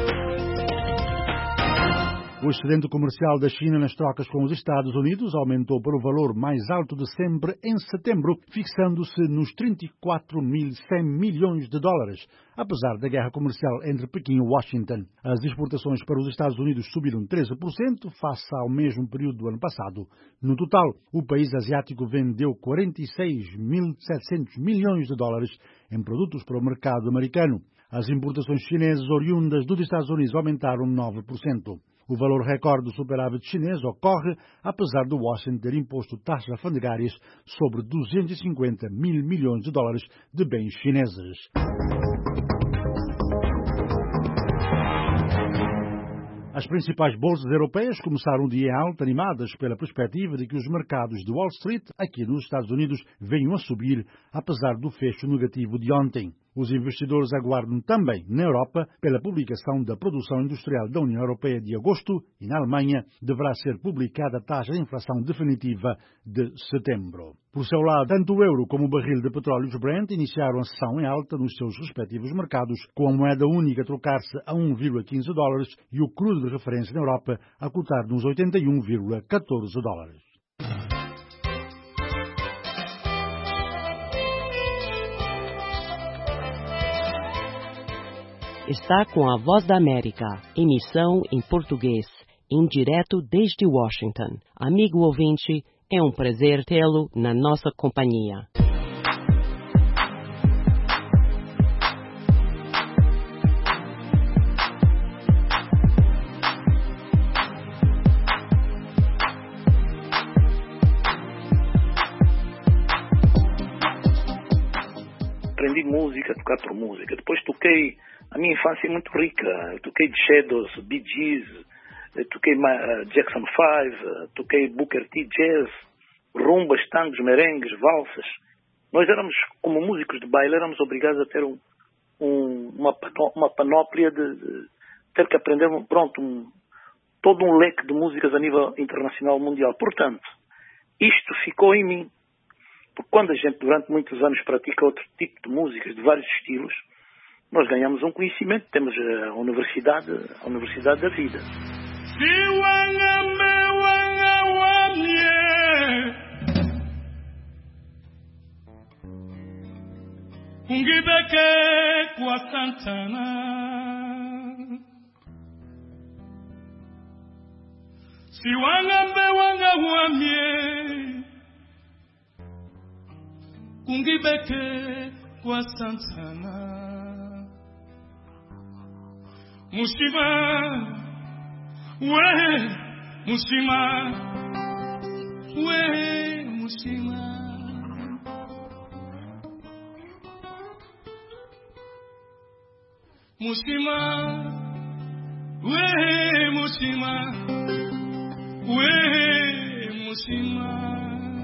O excedente comercial da China nas trocas com os Estados Unidos aumentou para o valor mais alto de sempre em setembro, fixando-se nos trinta e quatro mil e cem milhões de dólares, apesar da guerra comercial entre Pequim e Washington. As exportações para os Estados Unidos subiram treze por cento face ao mesmo período do ano passado. No total, o país asiático vendeu quarenta e seis mil e setecentos milhões de dólares em produtos para o mercado americano. As importações chinesas oriundas dos Estados Unidos aumentaram nove por cento. O valor recorde do superávit chinês ocorre apesar de Washington ter imposto taxas alfandegárias sobre duzentos e cinquenta mil milhões de dólares de bens chineses. As principais bolsas europeias começaram o dia em alta, animadas pela perspectiva de que os mercados de Wall Street, aqui nos Estados Unidos, venham a subir, apesar do fecho negativo de ontem. Os investidores aguardam também, na Europa, pela publicação da produção industrial da União Europeia de agosto e, na Alemanha, deverá ser publicada a taxa de inflação definitiva de setembro. Por seu lado, tanto o euro como o barril de petróleo Brent iniciaram a sessão em alta nos seus respectivos mercados, com a moeda única a trocar-se a um vírgula quinze dólares e o crudo de referência na Europa a cotar nos oitenta e um vírgula catorze dólares. Está com a Voz da América, emissão em português, em direto desde Washington. Amigo ouvinte, é um prazer tê-lo na nossa companhia. Aprendi música, tocar por música. Depois toquei, a minha infância é muito rica. Eu toquei The Shadows, Bee Gees, eu toquei uh, Jackson five, uh, toquei Booker T, jazz, rumbas, tangos, merengues, valsas. Nós éramos, como músicos de baile, éramos obrigados a ter um, um, uma, uma panóplia de, de ter que aprender, pronto, um, todo um leque de músicas a nível internacional, mundial. Portanto, isto ficou em mim. Porque quando a gente durante muitos anos pratica outro tipo de músicas, de vários estilos, nós ganhamos um conhecimento, temos a universidade, a universidade da vida. Kungibeke kwa Santana Mushima We Mushima We Mushima Mushima We Mushima We Mushima.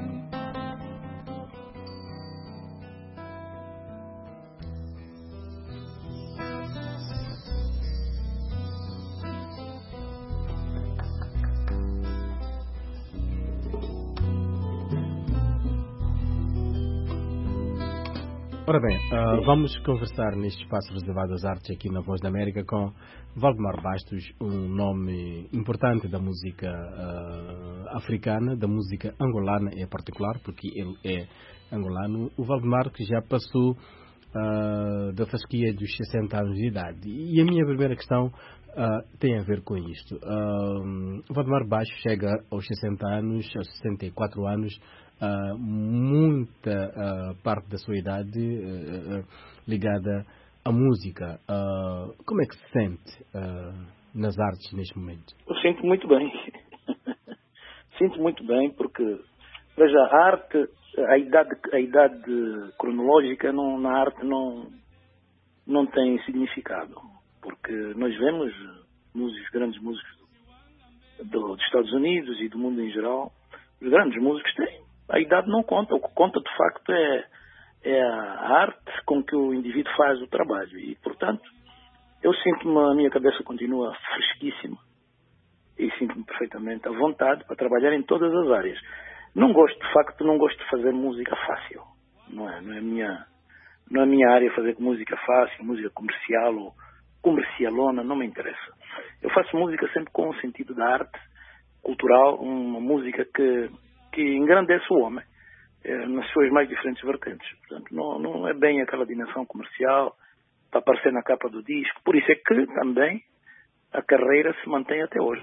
Ora bem, uh, vamos conversar neste espaço reservado às artes aqui na Voz da América com Valdemar Bastos, um nome importante da música uh, africana, da música angolana em particular, porque ele é angolano. O Valdemar que já passou uh, da fasquia dos sessenta anos de idade. E a minha primeira questão uh, tem a ver com isto. Uh, o Valdemar Bastos chega aos sessenta anos, aos sessenta e quatro anos, Uh, muita uh, parte da sua idade uh, uh, ligada à música. Uh, como é que se sente uh, nas artes neste momento? Eu sinto muito bem. Sinto muito bem porque, veja, a arte, a idade, a idade cronológica não, na arte não, não tem significado. Porque nós vemos músicos, grandes músicos do, dos Estados Unidos e do mundo em geral, os grandes músicos têm. A idade não conta, o que conta de facto é, é a arte com que o indivíduo faz o trabalho. E, portanto, eu sinto-me, a minha cabeça continua fresquíssima e sinto-me perfeitamente à vontade para trabalhar em todas as áreas. Não gosto, de facto, não gosto de fazer música fácil. Não é, não é, minha, não é minha área fazer música fácil, música comercial ou comercialona, não me interessa. Eu faço música sempre com o sentido da arte cultural, uma música que... que engrandece o homem eh, nas suas mais diferentes vertentes. Portanto, não, não é bem aquela dimensão comercial para aparecer na capa do disco. Por isso é que também a carreira se mantém até hoje.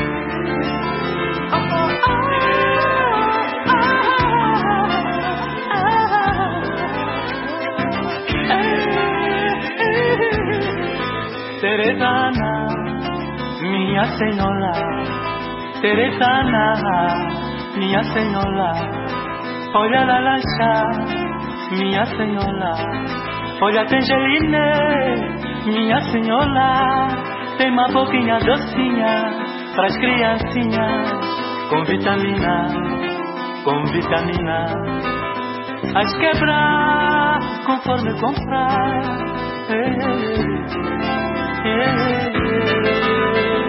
Teresana, minha senhora, Teresana, minha senhora, olha la lancha, minha senhora, olha a tangerine, minha senhora, tem uma boquinha docinha pras criancinhas, com vitamina, com vitamina, as quebrar conforme comprar. Ei, ei, ei.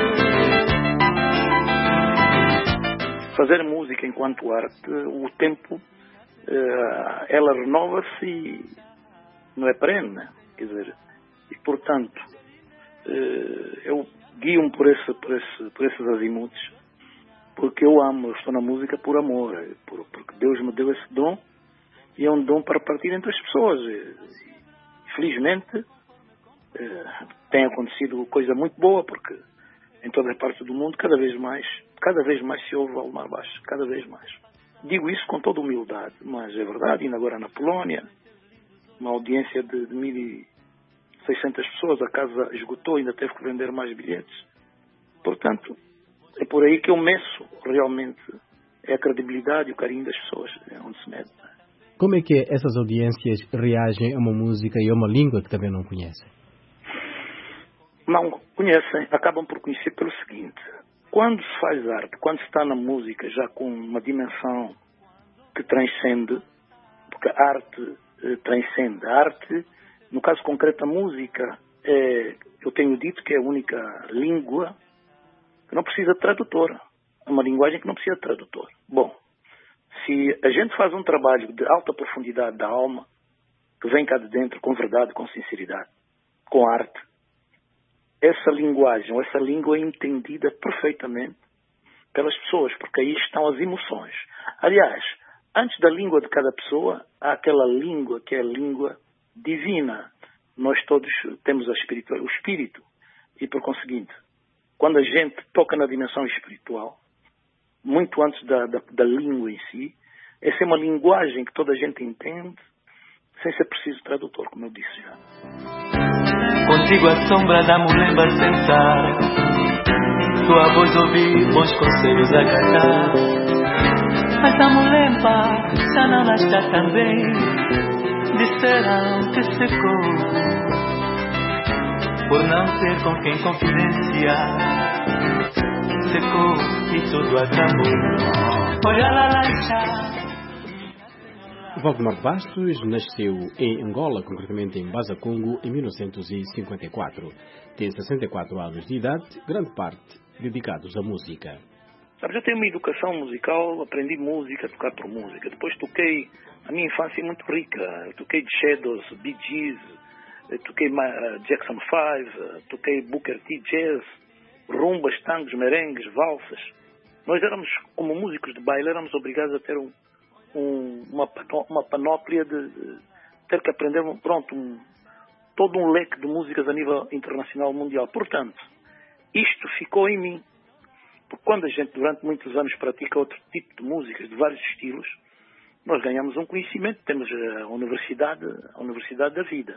Fazer música enquanto arte, o tempo, uh, ela renova-se e não é perene, quer dizer, e portanto, uh, eu guio-me por, esse, por, esse, por esses azimuts, porque eu amo, eu estou na música por amor, por, porque Deus me deu esse dom, e é um dom para partir entre as pessoas. E, felizmente, uh, tem acontecido coisa muito boa, porque em toda a parte do mundo, cada vez mais, cada vez mais se ouve Valdemar Baixa, cada vez mais. Digo isso com toda humildade, mas é verdade, ainda agora na Polónia, uma audiência de, de mil e seiscentas pessoas, a casa esgotou, ainda teve que vender mais bilhetes. Portanto, é por aí que eu meço realmente é a credibilidade e o carinho das pessoas, é onde se mede. Como é que essas audiências reagem a uma música e a uma língua que também não conhecem? Não conhecem, acabam por conhecer pelo seguinte: quando se faz arte, quando se está na música já com uma dimensão que transcende, porque a arte eh, transcende, a arte, no caso concreto a música, é, eu tenho dito que é a única língua que não precisa de tradutor, é uma linguagem que não precisa de tradutor. Bom, se a gente faz um trabalho de alta profundidade da alma, que vem cá de dentro com verdade, com sinceridade, com arte, essa linguagem, ou essa língua é entendida perfeitamente pelas pessoas, porque aí estão as emoções. Aliás, antes da língua de cada pessoa, há aquela língua que é a língua divina. Nós todos temos a espiritual, o espírito, e por conseguinte, quando a gente toca na dimensão espiritual, muito antes da, da, da língua em si, essa é uma linguagem que toda a gente entende, sem ser preciso tradutor, como eu disse já. Contigo a sombra da mulher sentar, tua voz ouvir, bons conselhos acatar. Mas a mulher já não está também, disseram que secou, por não ter com quem confidenciar. Secou e tudo acabou. Olha lá, lá está. Valdemar Bastos nasceu em Angola, concretamente em Bazacongo, em mil novecentos e cinquenta e quatro. Tem sessenta e quatro anos de idade, grande parte dedicados à música. Sabes, eu tenho uma educação musical, aprendi música, tocar por música. Depois toquei, a minha infância é muito rica. Eu toquei The Shadows, Bee Gees, toquei Jackson five, toquei Booker T Jazz, rumbas, tangos, merengues, valsas. Nós éramos, como músicos de baile, éramos obrigados a ter um Um, uma, uma panóplia de, de ter que aprender pronto, um, todo um leque de músicas a nível internacional mundial. Portanto, isto ficou em mim. Porque quando a gente durante muitos anos pratica outro tipo de músicas, de vários estilos, nós ganhamos um conhecimento, temos a universidade, a universidade da vida.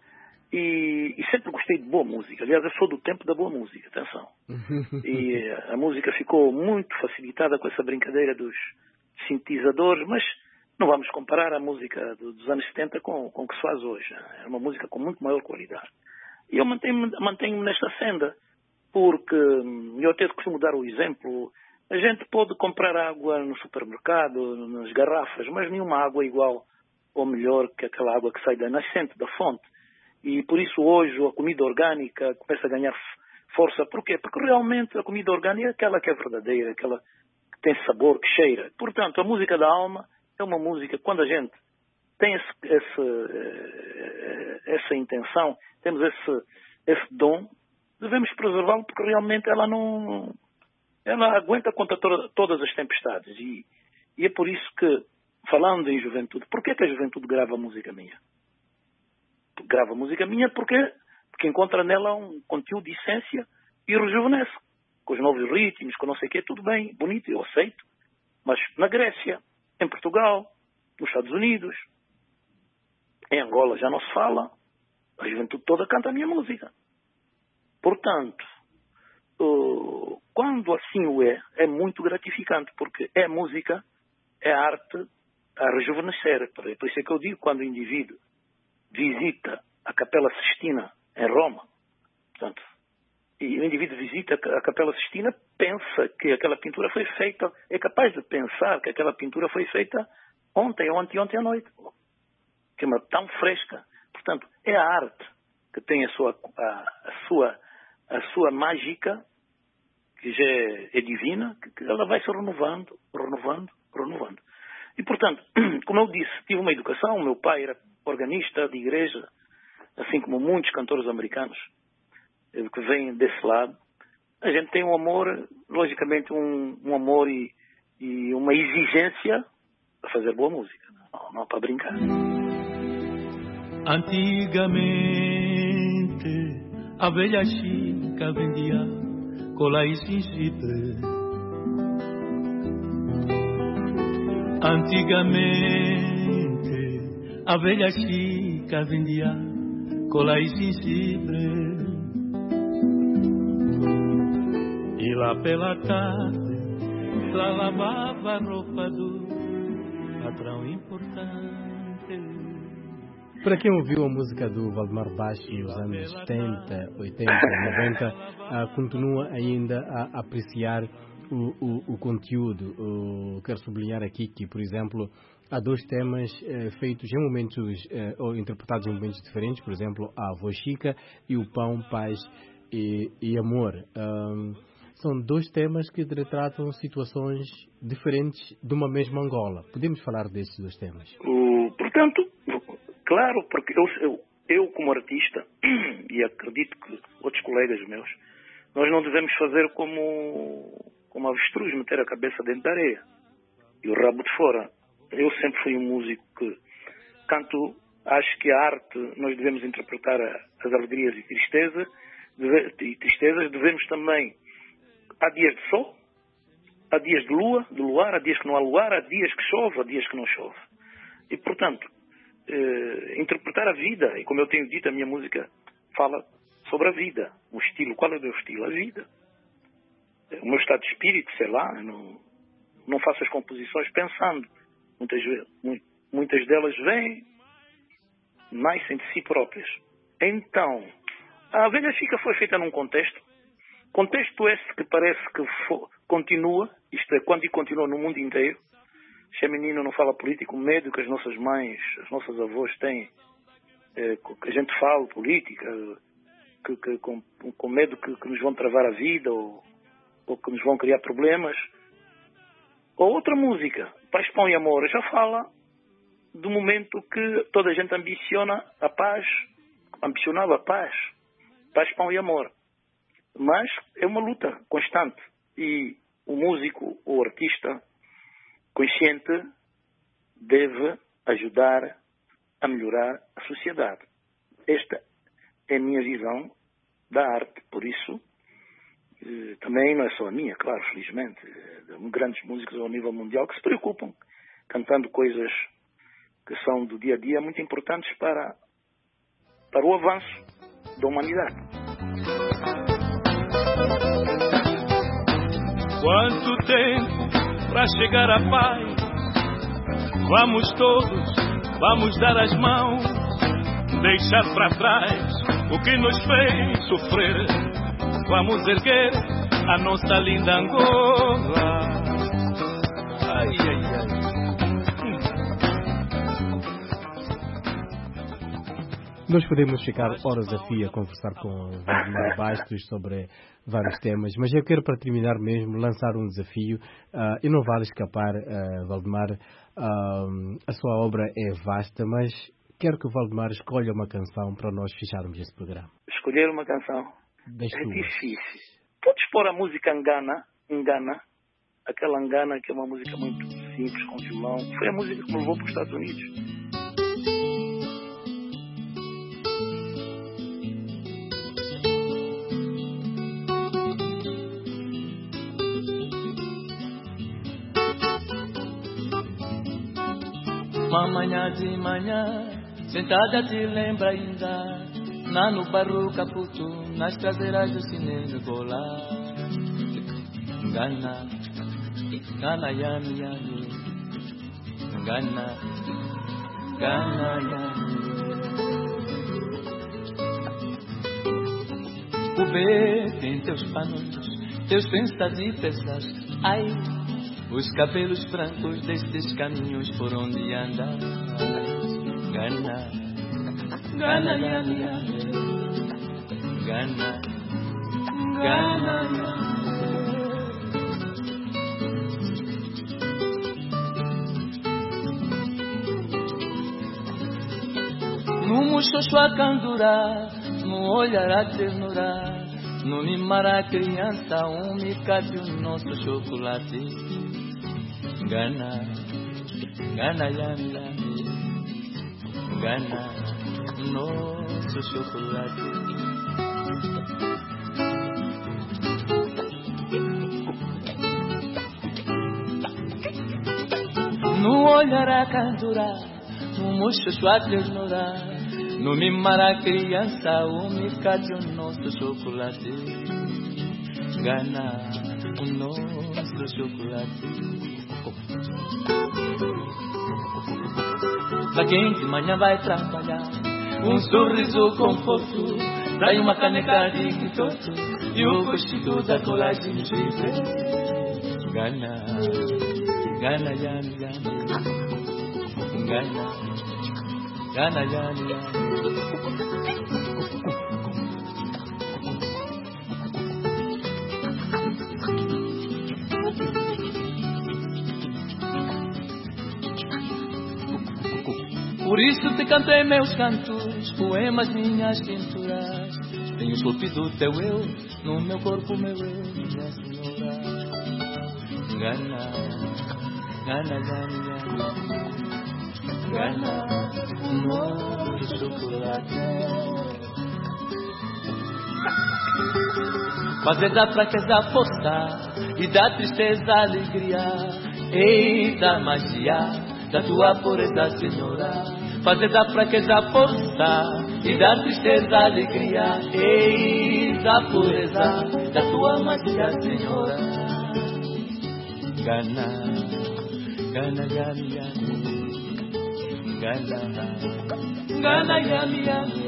E, e sempre gostei de boa música. Aliás, eu sou do tempo da boa música, atenção. E a música ficou muito facilitada com essa brincadeira dos sintetizadores, mas não vamos comparar a música dos anos setenta com, com o que se faz hoje. É uma música com muito maior qualidade. E eu mantenho-me mantenho nesta senda, porque eu até costumo dar o exemplo, a gente pode comprar água no supermercado, nas garrafas, mas nenhuma água é igual ou melhor que aquela água que sai da nascente, da fonte. E por isso hoje a comida orgânica começa a ganhar força. Porquê? Porque realmente a comida orgânica é aquela que é verdadeira, aquela tem sabor, que cheira. Portanto, a música da alma é uma música, quando a gente tem esse, esse, essa intenção, temos esse, esse dom, devemos preservá-lo porque realmente ela não ela aguenta contra to, todas as tempestades. E, e é por isso que, falando em juventude, porquê que a juventude grava música minha? Grava música minha porque, porque encontra nela um conteúdo de essência e rejuvenesce. Com os novos ritmos, com não sei o quê, tudo bem, bonito, eu aceito. Mas na Grécia, em Portugal, nos Estados Unidos, em Angola já não se fala, a juventude toda canta a minha música. Portanto, uh, quando assim o é, é muito gratificante, porque é música, é arte a rejuvenescer. Por isso é que eu digo, quando o indivíduo visita a Capela Sistina em Roma, portanto, e o indivíduo visita a Capela Sistina, pensa que aquela pintura foi feita, é capaz de pensar que aquela pintura foi feita ontem, ontem, ontem à noite. Que é uma tão fresca. Portanto, é a arte que tem a sua, a, a sua, a sua mágica, que já é, é divina, que, que ela vai se renovando, renovando, renovando. E, portanto, como eu disse, tive uma educação, o meu pai era organista de igreja, assim como muitos cantores americanos, que vem desse lado. A gente tem um amor, logicamente um, um amor e, e uma exigência para fazer boa música, não, não para brincar. Antigamente a velha chica vendia cola e gengibre. Antigamente a velha chica vendia cola e gengibre. E lá pela tarde ela lavava a roupa do patrão importante. Para quem ouviu a música do Valdemar Baixo nos anos setenta, oitenta, noventa, uh, continua ainda a apreciar o, o, o conteúdo. Uh, quero sublinhar aqui que, por exemplo, há dois temas uh, feitos em momentos, uh, ou interpretados em momentos diferentes, por exemplo, a Avó Chica e o Pão, Paz e, e Amor. Um, são dois temas que retratam situações diferentes de uma mesma Angola. Podemos falar desses dois temas? Uh, portanto, claro, porque eu, eu, eu como artista, e acredito que outros colegas meus, nós não devemos fazer como, como avestruz, meter a cabeça dentro da areia e o rabo de fora. Eu sempre fui um músico que canto, acho que a arte, nós devemos interpretar as alegrias e tristezas, deve, e tristezas, devemos também, há dias de sol, há dias de lua, de luar, há dias que não há luar, há dias que chove, há dias que não chove. E, portanto, eh, interpretar a vida, e como eu tenho dito, a minha música fala sobre a vida. O estilo, qual é o meu estilo? A vida. O meu estado de espírito, sei lá, eu não, não faço as composições pensando. Muitas, muitas delas vêm, nascem de si próprias. Então, a Velha Chica foi feita num contexto, contexto esse que parece que for, continua, isto é, quando e continua no mundo inteiro. Se a menina não fala política, o medo que as nossas mães, as nossas avós têm, é, que a gente fale política, que, que, com, com medo que, que nos vão travar a vida ou, ou que nos vão criar problemas. Ou outra música, Paz, Pão e Amor, já fala do momento que toda a gente ambiciona a paz, ambicionava a paz, paz, pão e amor. Mas é uma luta constante e o músico, o artista consciente deve ajudar a melhorar a sociedade. Esta é a minha visão da arte, por isso também não é só a minha, claro, felizmente, grandes músicos ao nível mundial que se preocupam, cantando coisas que são do dia a dia muito importantes para, para o avanço da humanidade. Quanto tempo para chegar à paz? Vamos todos, vamos dar as mãos, deixar para trás o que nos fez sofrer. Vamos erguer a nossa linda Angola. Ai, ai, ai. Nós podemos ficar horas a fio a conversar com Valdemar Bastos sobre vários temas, mas eu quero, para terminar mesmo, lançar um desafio. Uh, e não vale escapar, uh, Valdemar. Uh, a sua obra é vasta, mas quero que o Valdemar escolha uma canção para nós fecharmos este programa. Escolher uma canção? Das é tuas. difícil. Podes pôr a música Ngana, Ngana, aquela Ngana que é uma música muito simples, com violão. Foi a música que me levou para os Estados Unidos. Uma manhã de manhã, sentada te lembra ainda, na no barro Caputo, nas traseiras do cinema Gola. Ngana, Ngana yami yami, Ngana, Ngana yami. O B tem teus panos, teus pensas e pesas, ai. Os cabelos brancos destes caminhos por onde andar. Gana, Gana, Gana, Gana, Gana, no muxoxo a candura, no olhar a ternura, no mimar a criança, um micate o nosso chocolate. Gana, Gana yami yami, Gana, nosso chocolate. no olhar a canturar, no mocho a ternura, no mimar a criança, o mercado o nosso chocolate. Gana o nosso chocolate. Pra quem de manhã vai trabalhar, um sorriso conforto, trai uma caneca de quitoto e o cochido da colagem de gengibre. Gana, gana, gana, gana, gana, gana, gana, gana. Por isso te cantei meus cantos, poemas, minhas pinturas. Tenho esculpido teu eu, no meu corpo meu eu, minha senhora. Gana, gana, gana, gana, amor de chocolate. Fazer da fraqueza força e da tristeza alegria. Eita magia da tua pureza, senhora. Fazer da fraqueza força e da tristeza alegria. Eis a pureza da tua magia, senhora. Gana, gana, gana, gana, gana, gana, gana.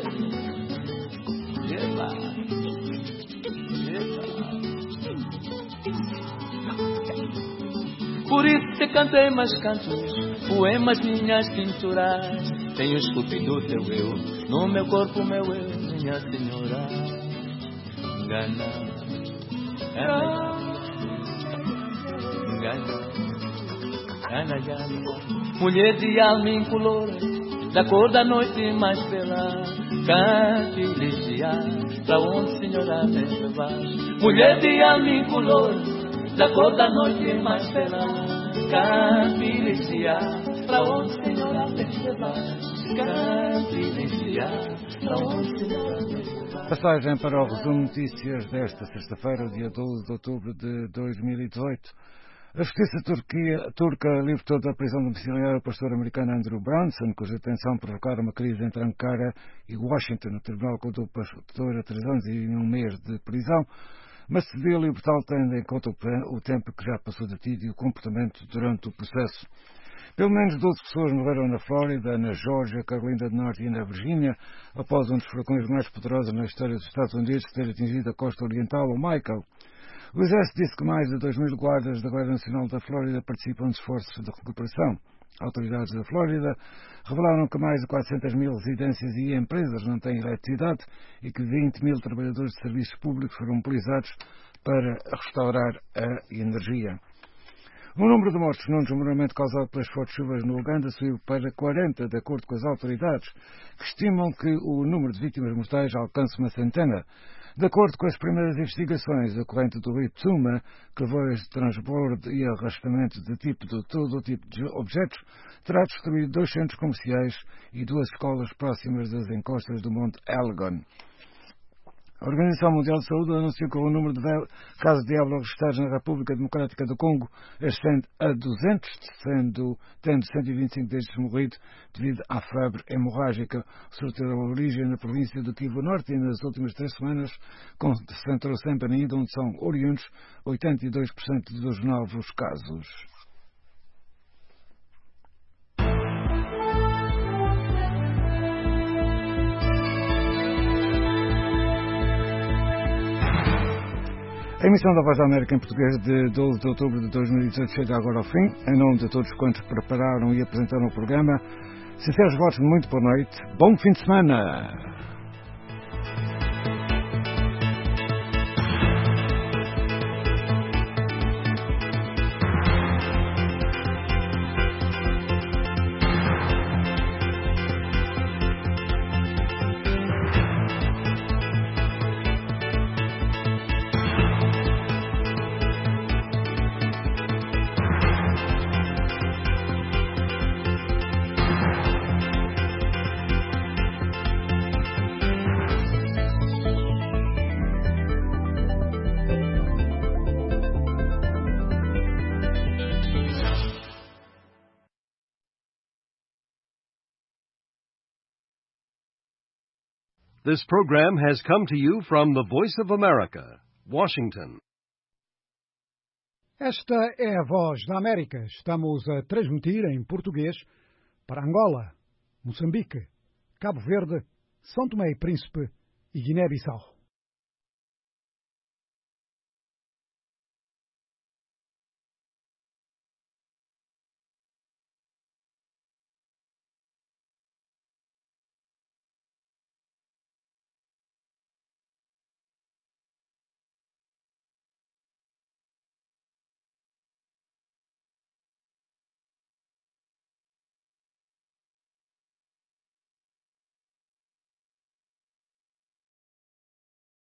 Por isso te cantei mais cantos, poemas, minhas pinturas. Tenho esculpido teu eu, no meu corpo meu eu, minha senhora. Gana, gana, gana, gana. Mulher de alma incolor, da cor da noite mais bela. Cante e ligia, pra onde senhora me levar. Mulher de alma incolor, da cor da noite mais bela. Cante e ligia, pra onde senhora me levar. Cante e ligia, pra onde senhora me levar. Passagem para o resumo de notícias desta sexta-feira, dia doze de outubro de dois mil e dezoito. A justiça turquia, turca libertou da prisão domiciliar o pastor americano Andrew Brunson, cuja detenção provocara uma crise entre Ankara e Washington. O tribunal contou o pastor a três anos e um mês de prisão, mas decidiu libertá-lo tendo em conta o tempo que já passou detido e o comportamento durante o processo. Pelo menos doze pessoas morreram na Flórida, na Geórgia, Carolina do Norte e na Virgínia, após um dos furacões mais poderosos na história dos Estados Unidos ter atingido a costa oriental, o Michael. O Exército disse que mais de dois mil guardas da Guarda Nacional da Flórida participam de esforços de recuperação. Autoridades da Flórida revelaram que mais de quatrocentas mil residências e empresas não têm eletricidade e que vinte mil trabalhadores de serviços públicos foram mobilizados para restaurar a energia. O número de mortos num desmoronamento causado pelas fortes chuvas no Uganda subiu para quarenta, de acordo com as autoridades, que estimam que o número de vítimas mortais alcance uma centena. De acordo com as primeiras investigações, a corrente do rio Tsuma, que levou a este transbordo e arrastamento de, tipo, de todo o tipo de objetos, terá destruído dois centros comerciais e duas escolas próximas das encostas do Monte Elgon. A Organização Mundial de Saúde anunciou que o número de casos de ébola registrados na República Democrática do Congo ascende a duzentos, sendo, tendo cento e vinte e cinco destes morrido devido à febre hemorrágica. O surto teve origem na província do Kivu Norte e nas últimas três semanas concentrou-se em Benin, onde são oriundos oitenta e dois por cento dos novos casos. A emissão da Voz da América em português de doze de outubro de dois mil e dezoito chega agora ao fim. Em nome de todos quantos prepararam e apresentaram o programa, sinceros votos de muito boa noite. Bom fim de semana! This program has come to you from the Voice of America, Washington. Esta é a Voz da América. Estamos a transmitir em português para Angola, Moçambique, Cabo Verde, São Tomé e Príncipe e Guiné-Bissau.